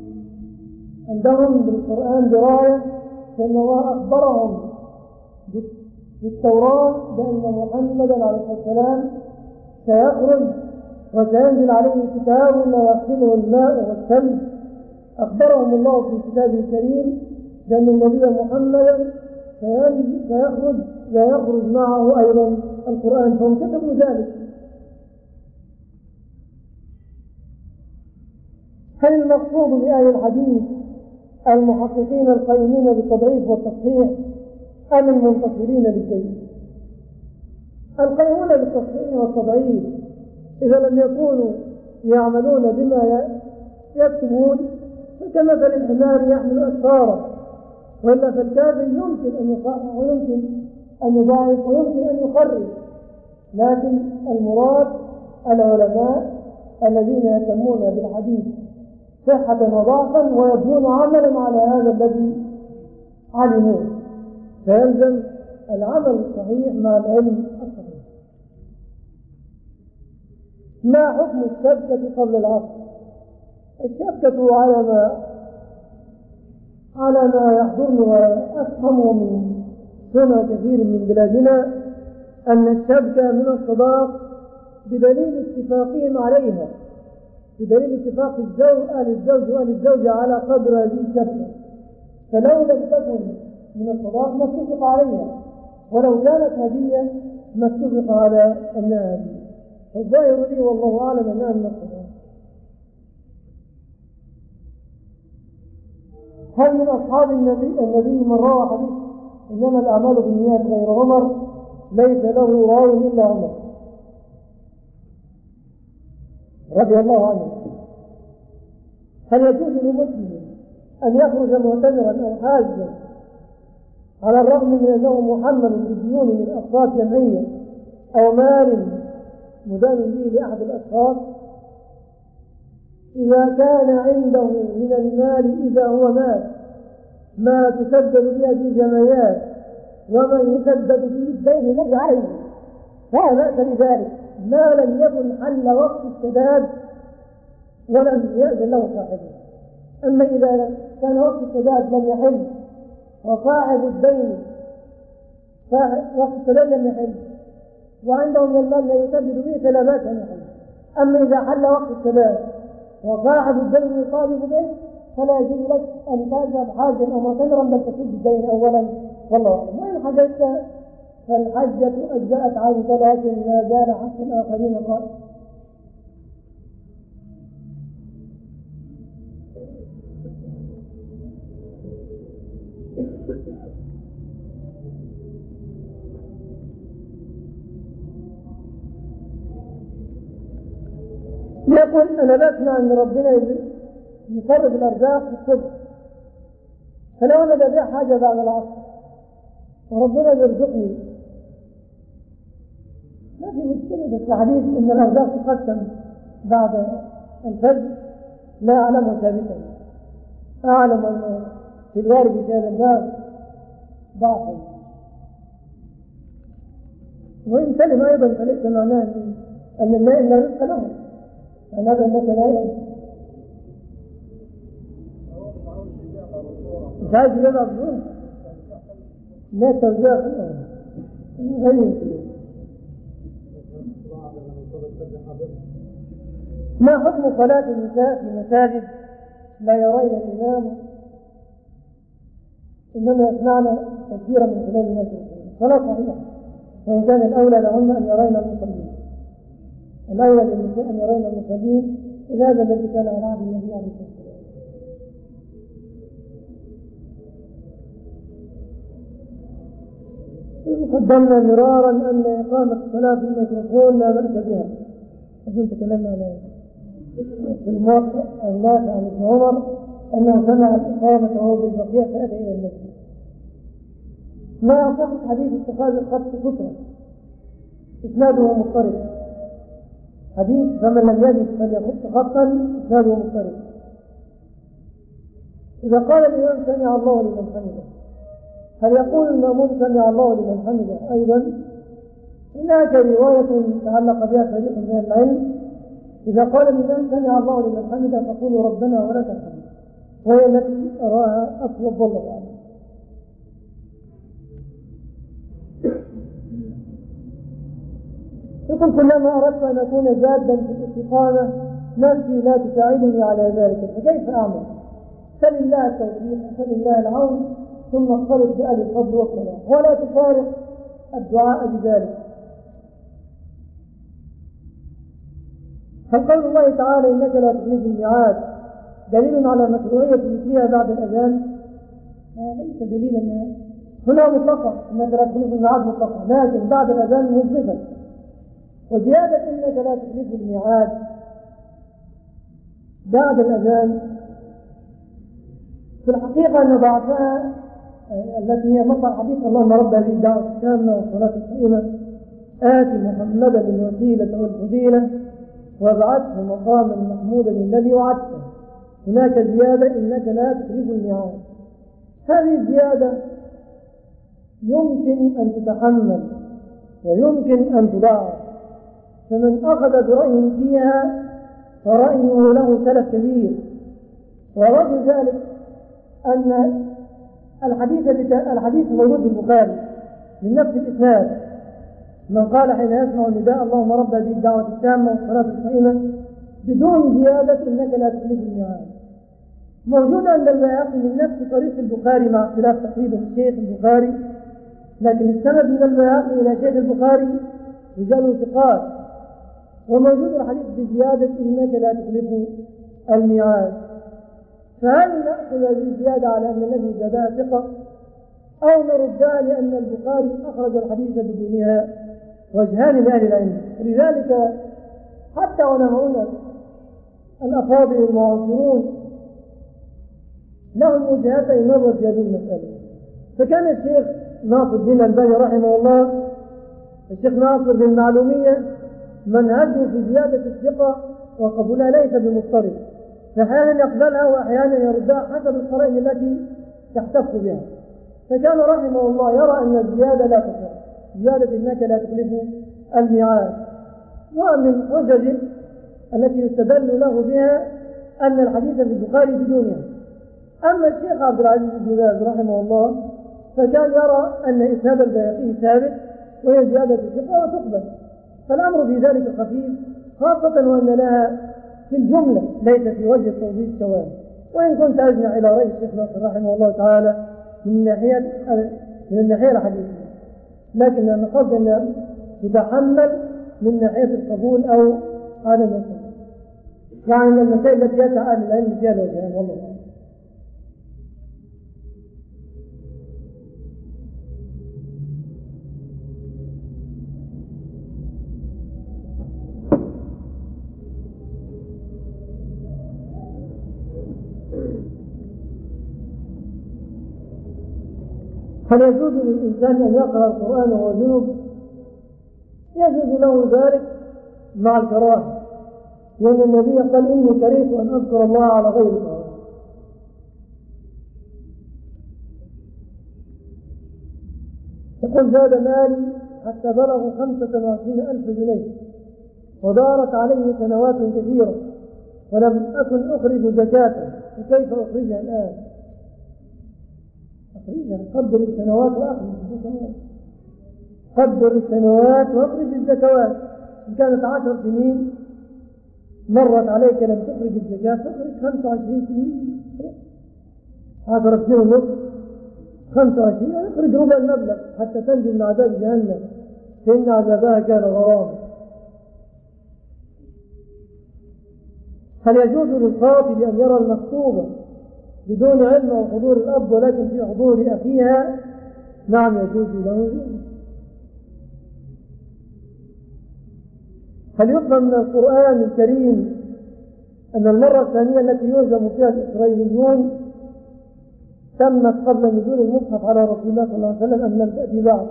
[SPEAKER 1] عندهم بالقرآن دراية لأن الله أخبرهم بالتوراة بأن محمدا عليه الصلاة والسلام سيخرج وسينزل عليه كتاب لا يغسله الماء والثلج. أخبرهم الله في كتابه الكريم بأن النبي محمدا سيخرج ويخرج معه أيضا القرآن، فهم كتبوا ذلك. هل المقصود بأهل الحديث المحققين القائمين بالتضعيف والتصحيح أم المنتصرين للدين؟ القائمون بالتصحيح والتضعيف إذا لم يكونوا يعملون بما يكتبون فكمثل الحمار يحمل أسفارا، وإلا فالكافر يمكن أن يصحح ويمكن أن يضاعف ويمكن أن يخرج، لكن المراد العلماء الذين يهتمون بالحديث صحة وضعفا ويبنون عملا على هذا الذي علموه، فيلزم العمل الصحيح مع العلم الصحيح. ما حكم الشبكة قبل العصر؟ الشبكة على ما على ما يحضرني وأفهمه من سنة كثير من بلادنا أن الشبكة من الصداق بدليل اتفاقهم عليها، بدليل اتفاق الزوج أهل الزوج وأهل الزوجة على قدر هذه الشبكة، فلو لم تكن من الصداق ما اتفق عليها، ولو كانت هدية ما اتفق على أنها هدية. فالظاهر لي والله أعلم أنها من الصداق. هل من أصحاب النبي, النبي من روى حديث إنما الأعمال بالنيات غير عمر ليس له راو إلا عمر رضي الله عنه؟ هل يجوز لمسلم أن يخرج معتمرا أو حاجا على الرغم من أنه محمل بالديون من أقساط جمعية أو مال مدان به لأحد الأشخاص؟ إذا كان عنده من المال إذا هو مال ما تسدد بها في جمعيات وما يسدد به الدين الذي عليه فلا بأس بذلك ما لم يكن حل وقت السداد ولم يأذن له صاحبه. أما إذا كان وقت السداد لم يحل وصاحب الدين وقت السداد لم يحل وعنده من المال لا يسدد به فلا بأس أن يحل. أما إذا حل وقت السداد وصاحب الدين يطالب به فلا يجوز لك أن تذهب حاجا أو معتمرا بل تسد الدين أولا والله أعلم. وإن حججت فالحجة أجزأت عنك لكن ما زال حق الآخرين قائم. يقول أنا بسمع أن ربنا يصرف الأرزاق في الصبح، فلو أنا ببيع حاجة بعد العصر وربنا يرزقني ما في مشكلة، بس الحديث أن الأرزاق تقسم بعد الفجر لا أعلمه ثابتا. أعلم أن في الوارد في هذا الباب ضعفا، وإن سلم أيضا فليس معناه أن النائم لا رزق له، أن هذا الناس لا يعلم مش عايز يبقى بدون لا توزيع غير. ما حكم صلاة النساء في مساجد لا يرين الإمام إنما يسمعن تكبيرا من خلال المسجد؟ صلاة صحيحة، وإن كان الأولى لهن أن يرين المصلين، الأولى للنساء أن يرين المصلين إذا هذا الذي كان على عهد النبي عليه الصلاة والسلام. قدمنا مرارا أن إقامة الصلاة في الميكروفون لا بأس بها، أظن تكلمنا على في الموقع النافع عن ابن عمر أنه سمع الإقامة وهو بالبقيع فأتى إلى المسجد. ما يصح حديث اتخاذ الخط سترة إسناده مضطرب، حديث فمن لم يجد فليخط خطا إسناده مضطرب. إذا قال الإمام سمع الله لمن حمده، هل يقول المأموم سمع الله لمن حمده أيضا؟ هناك رواية تعلق بها فريق من العلم، إذا قال الإمام سمع الله لمن حمده فقولوا ربنا ولك الحمد، وهي التي أراها أصوب والله أعلم. يقول كلما أردت أن أكون جادا في الاستقامة نفسي لا تساعدني على ذلك، فكيف أعمل؟ سل الله التوفيق وسل الله العون، ثم اختلط بأهل الفضل والصلاح، ولا تفارق الدعاء بذلك. فقول الله تعالى إنك لا تخلف الميعاد دليل على مشروعية ذكرها بعد الأذان؟ ليس دليلا هنا مطلقا إنك لا تخلف الميعاد مطلقا، لكن بعد الأذان مضبطا. وزيادة إنك لا تخلف الميعاد بعد الأذان في الحقيقة أن ضعفها التي هي مصدر حديث اللهم رب هذه الدعوة التامة والصلاة القائمة آت محمدا الوسيلة والفضيلة وابعثه مقاما محمودا الذي وعدته. هناك زيادة إنك لا تخلف الميعاد. هذه الزيادة يمكن أن تتحمل ويمكن أن تضاعف، فمن أخذ برأيه فيها فرأيه له سلف كبير، ورد ذلك أن الحديث الحديث موجود في البخاري من نفس الإسناد، من قال حين يسمع النداء اللهم رب هذه الدعوة التامة والصلاة القائمة بدون زيادة إنك لا تخلف الميعاد. موجود عند البيهقي من نفس طريق البخاري مع اختلاف تقريبا الشيخ البخاري، لكن السند من البيهقي إلى شيخ البخاري رجال ثقات، وموجود الحديث بزيادة إنك لا تخلف الميعاد. فهل نأخذ هذه الزيادة على أن الذي زادها ثقة، أو نردها لأن البخاري أخرج الحديث بدونها؟ وجهان لأهل العلم. لذلك حتى علماؤنا الأفاضل المعاصرون لهم وجهات النظر في هذه المسألة. فكان الشيخ ناصر الدين الألباني رحمه الله، الشيخ ناصر بالمعلومية منهجه في زيادة الثقة وقبولها ليس بمضطرب، فأحيانا يقبلها وأحيانا يردها حسب القرائن التي تحتف بها. فكان رحمه الله يرى أن الزيادة لا تصح، زيادة إنك لا تخلف الميعاد. ومن حجج التي يستدل له بها أن الحديث في البخاري بدونها. أما الشيخ عبد العزيز بن باز رحمه الله فكان يرى أن إسناد البيهقي ثابت وهي زيادة الثقة وتقبل، فالأمر في ذلك خفيف، خاصة وأن لها في الجملة ليس في وجه التوضيح سواء. وإن كنت أجمع إلى رأي الشيخ ناصر رحمه الله تعالى من الناحية من الناحية الحديثية، لكن أنا قصد أن تتحمل من ناحية القبول أو عدم القبول، يعني من المسائل التي يسعى أهل العلم فيها الوجهان. والله هل يجوز للإنسان أن يقرأ القرآن وهو جنب؟ يجوز له ذلك مع الكراهة، لأن النبي قال إني كرهت أن أذكر الله على غير طهارة. يقول زاد مالي حتى بلغ خمسة وعشرين ألف جنيه ودارت عليه سنوات كثيرة ولم أكن أخرج زكاة، فكيف أخرجها الآن؟ أخرجها، قدر السنوات وأخرج الزكوات، قدر السنوات وأخرج الزكوات. إن كانت عشر سنين مرت عليك لم تخرج الزكاة فاخرج خمسة وعشرين سنين، عشرة سنين ونصف، خمسة وعشرين، اخرج ربع المبلغ حتى تنجو من عذاب جهنم فإن عذابها كان غراما. هل يجوز للخاطب أن يرى المخطوبة بدون علم أو حضور الأب ولكن في حضور أخيها؟ نعم يجوز له ذلك. هل يفهم من القرآن الكريم أن المرة الثانية التي يهزم فيها الإسرائيليون تمت قبل نزول المصحف على رسول الله صلى الله عليه وسلم أم لم تأتي بعد؟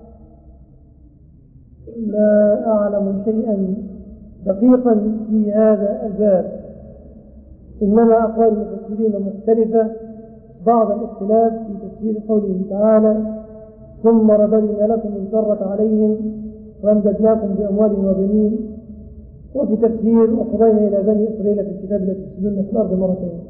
[SPEAKER 1] لا أعلم شيئا دقيقا في هذا الباب، إنما أقوال المفسرين مختلفة بعض الاختلاف في تفسير قوله تعالى ثم رددنا لكم الكرة عليهم وامددناكم بأموال وبنين، وفي تفسير وقضينا إلى بني إسرائيل في الكتاب لتفسدن في الأرض مرتين.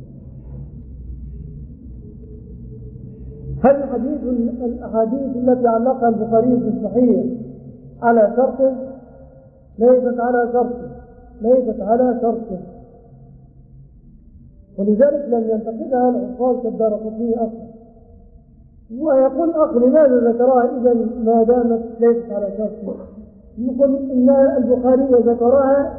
[SPEAKER 1] هل الحديث الأحاديث التي علقها البخاري في الصحيح على شرطه؟ ليست على شرطه ليست على شرطه ولذلك لم ينتقدها الحفاظ كالدارقطني أصلا. ويقول أخ لماذا ذكرها إذا ما دامت ليست على شرطه؟ نقول إن البخاري ذكرها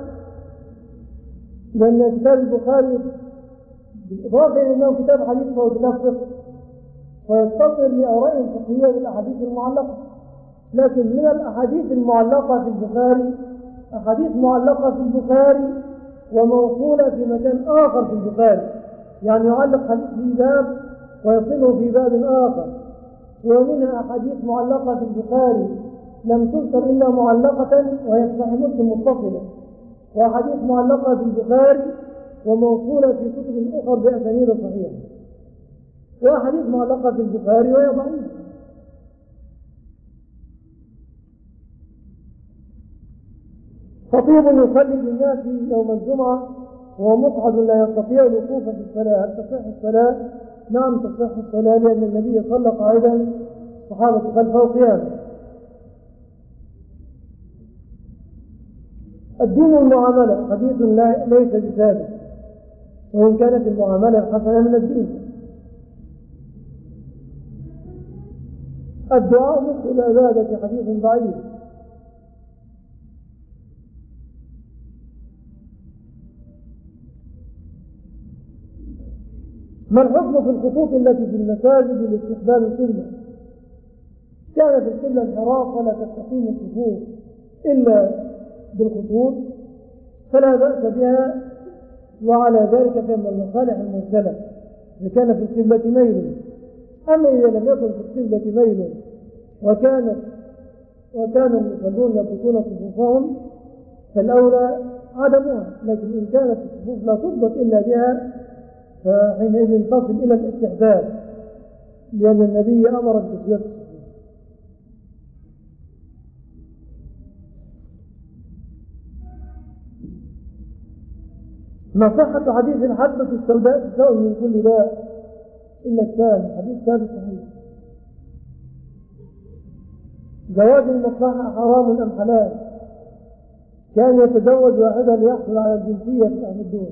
[SPEAKER 1] لأن كتاب البخاري بالإضافة إلى أنه كتاب حديث فهو كتاب فقه، ويستطر لآراء الفقهية بالأحاديث المعلقة. لكن من الأحاديث المعلقة في البخاري أحاديث معلقة في البخاري وموصولة في مكان آخر في البخاري، يعني يعلق حديث في باب ويصله في باب آخر. ومنها أحاديث معلقة في البخاري لم تذكر إلا معلقة وهي في صحيح مسلم متصلة، وأحاديث معلقة في البخاري وموصولة في كتب أخرى بأسانيد صحيحة، وأحاديث معلقة في البخاري وهي ضعيفة. خطيب يصلي بالناس يوم الجمعة وهو مصعد لا يستطيع الوقوف في الصلاة، هل تصح الصلاة؟ نعم تصح الصلاة، لأن النبي صلى قاعدا الصحابة خلفه قياما. الدين المعاملة حديث ليس بثابت، وإن كانت المعاملة الحسنة من الدين. الدعاء مثل العبادة حديث ضعيف. ما الحكم في الخطوط التي في المساجد لاستقبال القبلة؟ كانت القبلة الحراف ولا تستقيم الصفوف إلا بالخطوط فلا بأس بها، وعلى ذلك فإن المصالح المرسلة إذا كان في القبلة ميل. أما إذا لم يكن في القبلة ميل وكانت وكان المصلون يضبطون صفوفهم فالأولى عدمها، لكن إن كانت الصفوف لا تضبط إلا بها فحينئذ تصل إلى الاستحباب، لأن النبي أمر بتسوية الصفوف. ما صحة حديث الحبة السوداء تساء من كل داء إلا السام؟ حديث ثابت صحيح. زواج المصلحة حرام أم حلال؟ كان يتزوج واحدة ليحصل على الجنسية في أهل الدول.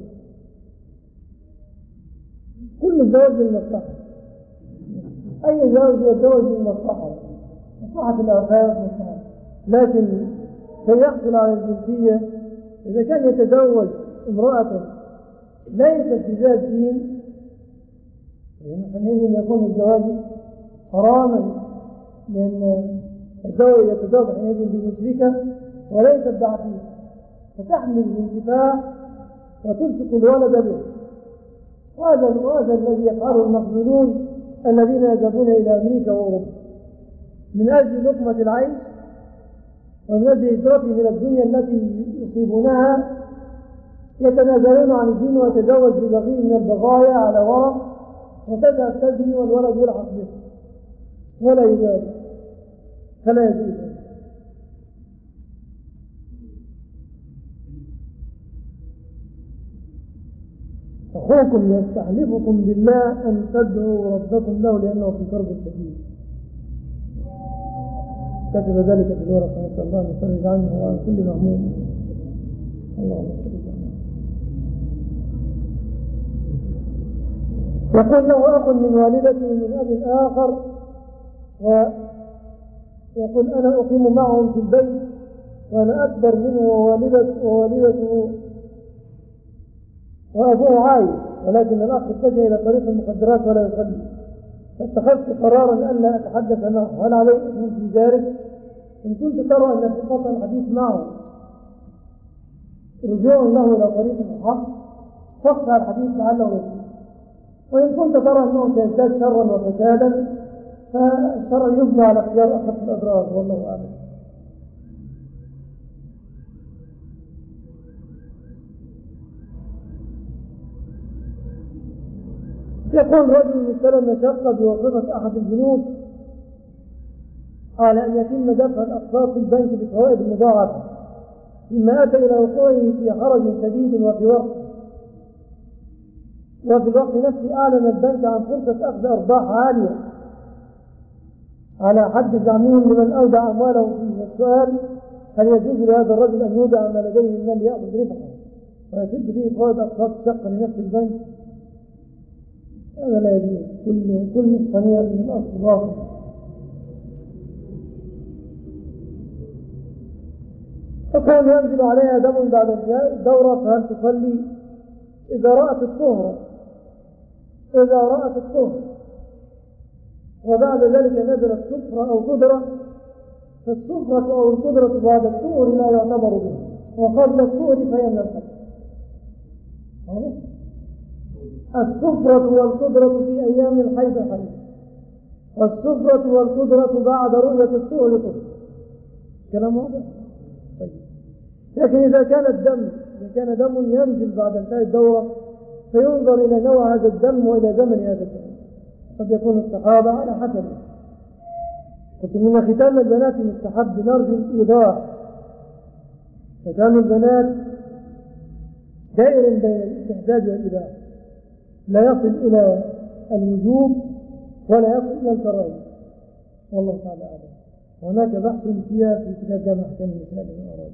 [SPEAKER 1] كل الزواج للمصلحة، أي زواج يتزوج للمصلحة، مصلحة الآخرة مصلحة، لكن كي يحصل على الجنسية إذا كان يتزوج امرأة ليست بذات دين حينئذ يكون الزواج حراما، لأن الزوج يتزوج حينئذ بمشركة وليست بعقيق، فتحمل الانتفاع وتلصق الولد به. وهذا هذا الذي يفعله المخذولون الذين يذهبون إلى أمريكا وأوروبا من أجل لقمة العيش ومن أجل إجرتهم إلى الدنيا التي يصيبونها، يتنازلون عن الدين ويتزوج ببغي من البغايا على ورق وتذهب تزني والولد يلحق به ولا يبالي، فلا يجوز. أخوكم يستحلفكم بالله أن تدعوا ربكم له لأنه في كرب شديد. كتب ذلك في الورقة، نسأل الله أن يفرج عنه وعن كل مهموم. اللهم صل على. يقول له أخ من والدته من أب آخر ويقول أنا أقيم معهم في البيت وأنا أكبر منه ووالدته ووالدته وأبوه عايش، ولكن الأخ اتجه إلى طريق المخدرات ولا يصلي، فاتخذت قرارا ألا أتحدث معه. هل علي إثم في ذلك؟ إن كنت ترى أن في قطع الحديث معه رجوع له إلى طريق الحق فاقطع الحديث لعله يصير، وإن كنت ترى أنه سيزداد شرا وفسادا فالشر يبنى على اختيار أخف الأضرار، والله أعلم. يقول رجل مثلا شق بواسطة أحد البنوك على أن يتم دفع الأقساط في البنك بفوائد مضاعفة، مما أتى إلى وقوعه في حرج شديد وفي وقت وفي الوقت نفسه أعلن البنك عن فرصة أخذ أرباح عالية على حد زعمهم لمن أودع أمواله فيه. السؤال: هل يجوز لهذا الرجل أن يودع ما لديه من مال يأخذ ربحه ويسد به فوائد أقساط الشقة لنفس البنك؟ هذا لا يجوز. كل كل صنيع من الأصل باطل. فكان ينزل عليها دم بعد انتهاء الدورة، فهل تصلي؟ إذا رأت الطهر إذا رأت الطهر وبعد ذلك نزلت صفرة أو قدرة، فالصفرة أو القدرة بعد الطهر لا يعتبر به، وقبل الطهر فهي من الحج. الصفرة والقدرة في أيام الحيض حيض، والصفرة والقدرة بعد رؤية الطهر طهر. كلام واضح؟ طيب. لكن إذا كان الدم إذا كان دم ينزل بعد انتهاء الدورة، فينظر إلى نوع هذا الدم وإلى زمن هذا الدم. قد يكون الصحابة على حسب. قلت من ختان البنات مستحب، نرجو الإيضاح. ختان البنات دائر بين الاستحباب والإباحة، لا يصل إلى الوجوب ولا يصل إلى الكراهية، والله تعالى أعلم. وهناك بحث فيها في كتاب جامع أحكام النساء لمن أراد.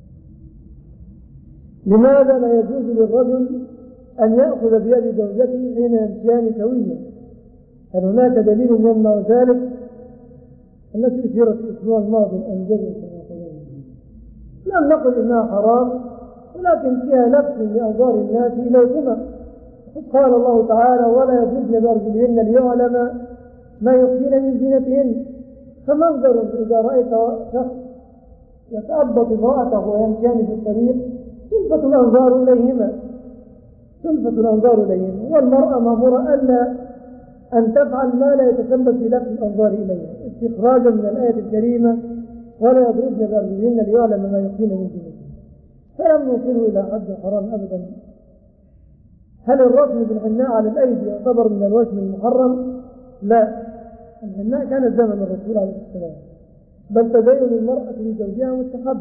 [SPEAKER 1] لماذا لا يجوز للرجل أن يأخذ بيد زوجته حين يمشيان سويا؟ هل هناك دليل يمنع ذلك؟ التي أثيرت الأسبوع الماضي أنجزت كما يقولون. لم نقل إنها حرام، ولكن فيها لبس لأنظار الناس إليكما. قال الله تعالى: ولا يضربن بأرجلهن ليعلم ما يخفين من زينتهن. فمنظر إذا رأيت شخص يتأبط امرأته ويمشيان في الطريق تلفت الأنظار إليهما تلفت الأنظار إليهما والمرأة مأمورة ألا أن تفعل ما لا يتسبب في لفت الأنظار إليها، استخراجا من الآية الكريمة: ولا يضربن بأرجلهن ليعلم ما يخفين من زينتهن. فلم نوصله إلى حد الحرام أبدا. هل الرسم بالحناء على الأيدي يعتبر من الوشم المحرم؟ لا، الحناء كان زمن الرسول عليه السلام، بل تزين المرأة لزوجها مستحب.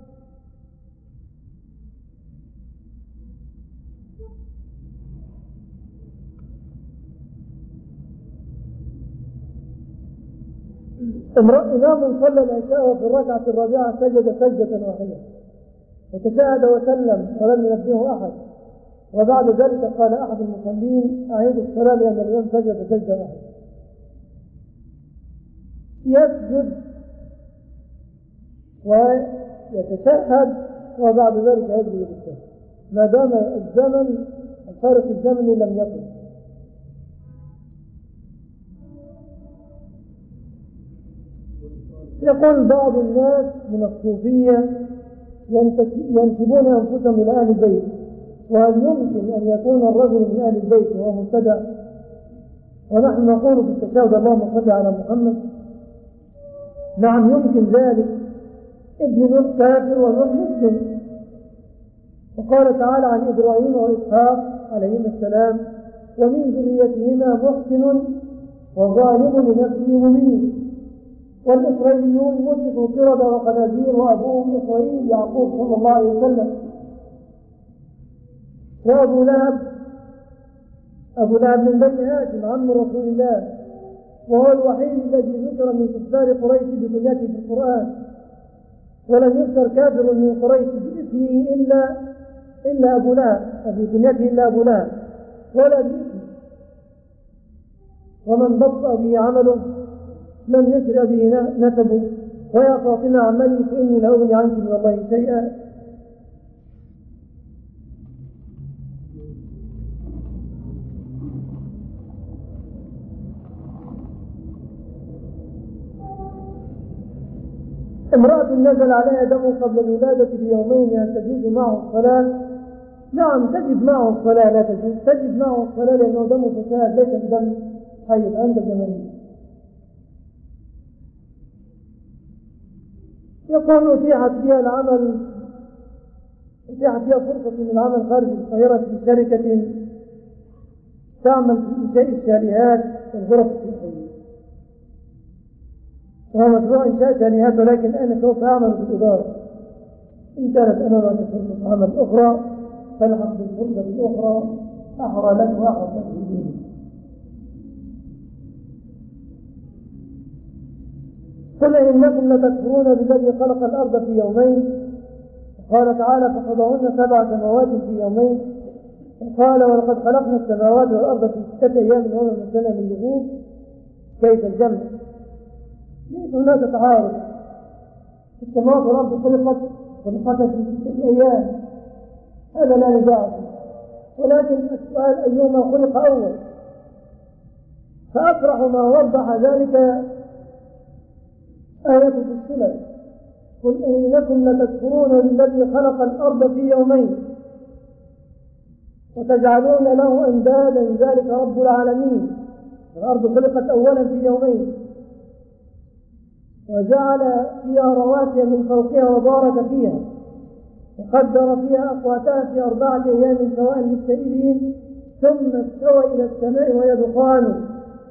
[SPEAKER 1] إمام صلى العشاء وفي الركعة الرابعة سجد سجدة واحدة وتشهد وسلم ولم ينبهه أحد، وبعد ذلك قال أحد المصلين: أعيد الصلاة لأن الإمام سجد سجدة واحدة. يسجد ويتشهد وبعد ذلك يسجد بالسهو ما دام الزمن الفارق الزمني لم يطل. يقول بعض الناس من الصوفية ينسبون أنفسهم إلى أهل البيت، وهل يمكن أن يكون الرجل من أهل البيت وهو مبتدع؟ ونحن نقول في التشهد: اللهم صل على محمد. نعم يمكن ذلك. ابن نوح كافر ونوح مسلم، وقال تعالى عن إبراهيم وإسحاق عليهما السلام: ومن ذريتهما محسن وظالم لنفسه مبين. والإسرائيليون مسكوا قردة وخنازير وأبوهم إسرائيل يعقوب صلى الله عليه وسلم. وأبو لهب أبو لهب من بني هاشم عم رسول الله، وهو الوحيد الذي ذكر من كفار قريش بكنيته في القرآن، ولم يذكر كافر من قريش باسمه إلا إلا أبو لهب بكنيته إلا أبو لهب ولا باسمه. ومن بطأ به عمله لم يسرع به نسبه. ويا فاطمة عملي فإني لا أغني عنك من الله شيئا. امرأة نزل عليها دم قبل الولادة بيومين، هل تجوز معه الصلاة؟ نعم تجب معه الصلاة. لا تجوز تجب معه الصلاة لأنه دم فساد ليس بدم حيض عند الجماهير. يقول أتيحت فيها العمل أتيحت فيها فرصة من العمل خارج القاهرة في شركة تعمل في إنشاء الشاليهات والغرف الصحية، وهو مشروع إنشاء شاليهات، ولكن أنا سوف أعمل في الإدارة. إن كانت أمامك فرصة عمل أخرى فالحق بالفرصة الأخرى، أحرى لك وأحرى لك في دينك. قل إنكم لتكفرون بالذي خلق الأرض في يومين، قال تعالى فقضاهن سبع سماوات في يومين، قال ولقد خلقنا السماوات والأرض في ستة أيام وما مسنا من لغوب. كيف الجمع؟ ليس هناك تعارض. السماوات والأرض خلقت خلقت في ستة أيام، هذا لا نزاع فيه، ولكن السؤال أيهما خلق أول؟ فأفرح ما وضح ذلك آية في السلة، قل إنكم لتكفرون بالذي خلق الأرض في يومين وتجعلون له أندادا ذلك رب العالمين. الأرض خلقت أولا في يومين وجعل فيها رواسي من فوقها وبارك فيها وقدر فيها أقواتها في أربعة أيام سواء للسائلين، ثم استوى إلى السماء وهي دخان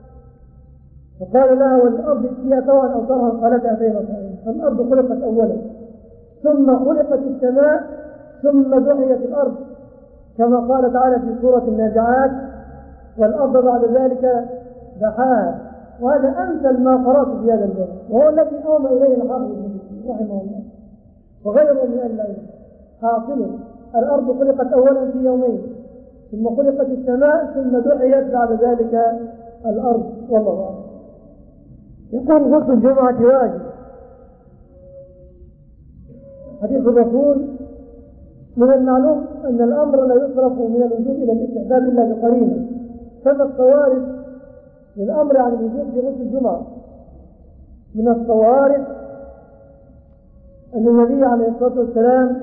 [SPEAKER 1] فقال لها والأرض ائتيا طوعا أو كرها قالتا أتينا طائعين. فالأرض خلقت أولا ثم خلقت السماء ثم دحيت الأرض، كما قال تعالى في سورة النازعات والأرض بعد ذلك دحاها. وهذا أمثل ما قرأت في هذا الباب، وهو الذي أومى إليه الحافظ ابن كثير رحمه الله وغيره من أهل العلم. حاصل الأرض خلقت أولا في يومين ثم خلقت السماء ثم دحيت بعد ذلك الأرض، والله أعلم. يقول غسل الجمعة واجب. حديث الرسول من المعلوم أن الأمر لا يصرف من الوجوب إلى الاستحباب إلا بقرينة، فما الصوارف للأمر عن الوجوب في غسل الجمعة؟ من الصوارف أن النبي عليه الصلاة والسلام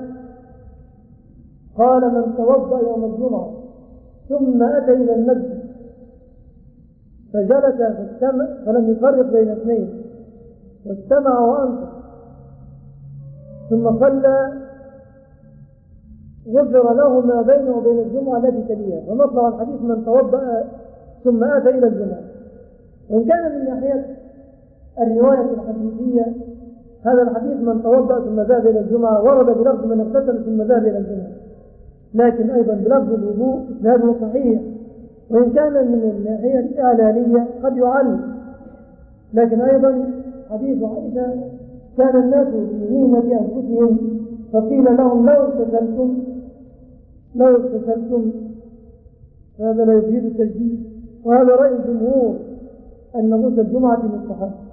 [SPEAKER 1] قال من توضأ يوم الجمعة ثم أتى إلى المسجد فجلس فاستمع فلم يفرق بين اثنين واستمع وأنصت ثم صلى غفر له ما بينه وبين الجمعة التي تليها. ومطلع الحديث من توضأ ثم أتى إلى الجمعة. وإن كان من ناحية الرواية الحديثية هذا الحديث من توضأ ثم ذهب إلى الجمعة ورد بلفظ من اغتسل ثم ذهب إلى الجمعة، لكن أيضا بلفظ الوضوء إسناده صحيح. وإن كان من الناحية الإعلانية قد يعل، لكن أيضا حديث عائشة كان الناس في مهنة أنفسهم فقيل لهم لو اغتسلتم لو اغتسلتم هذا لا يفيد التجديد. وهذا رأي الجمهور أن غسل الجمعة مستحب.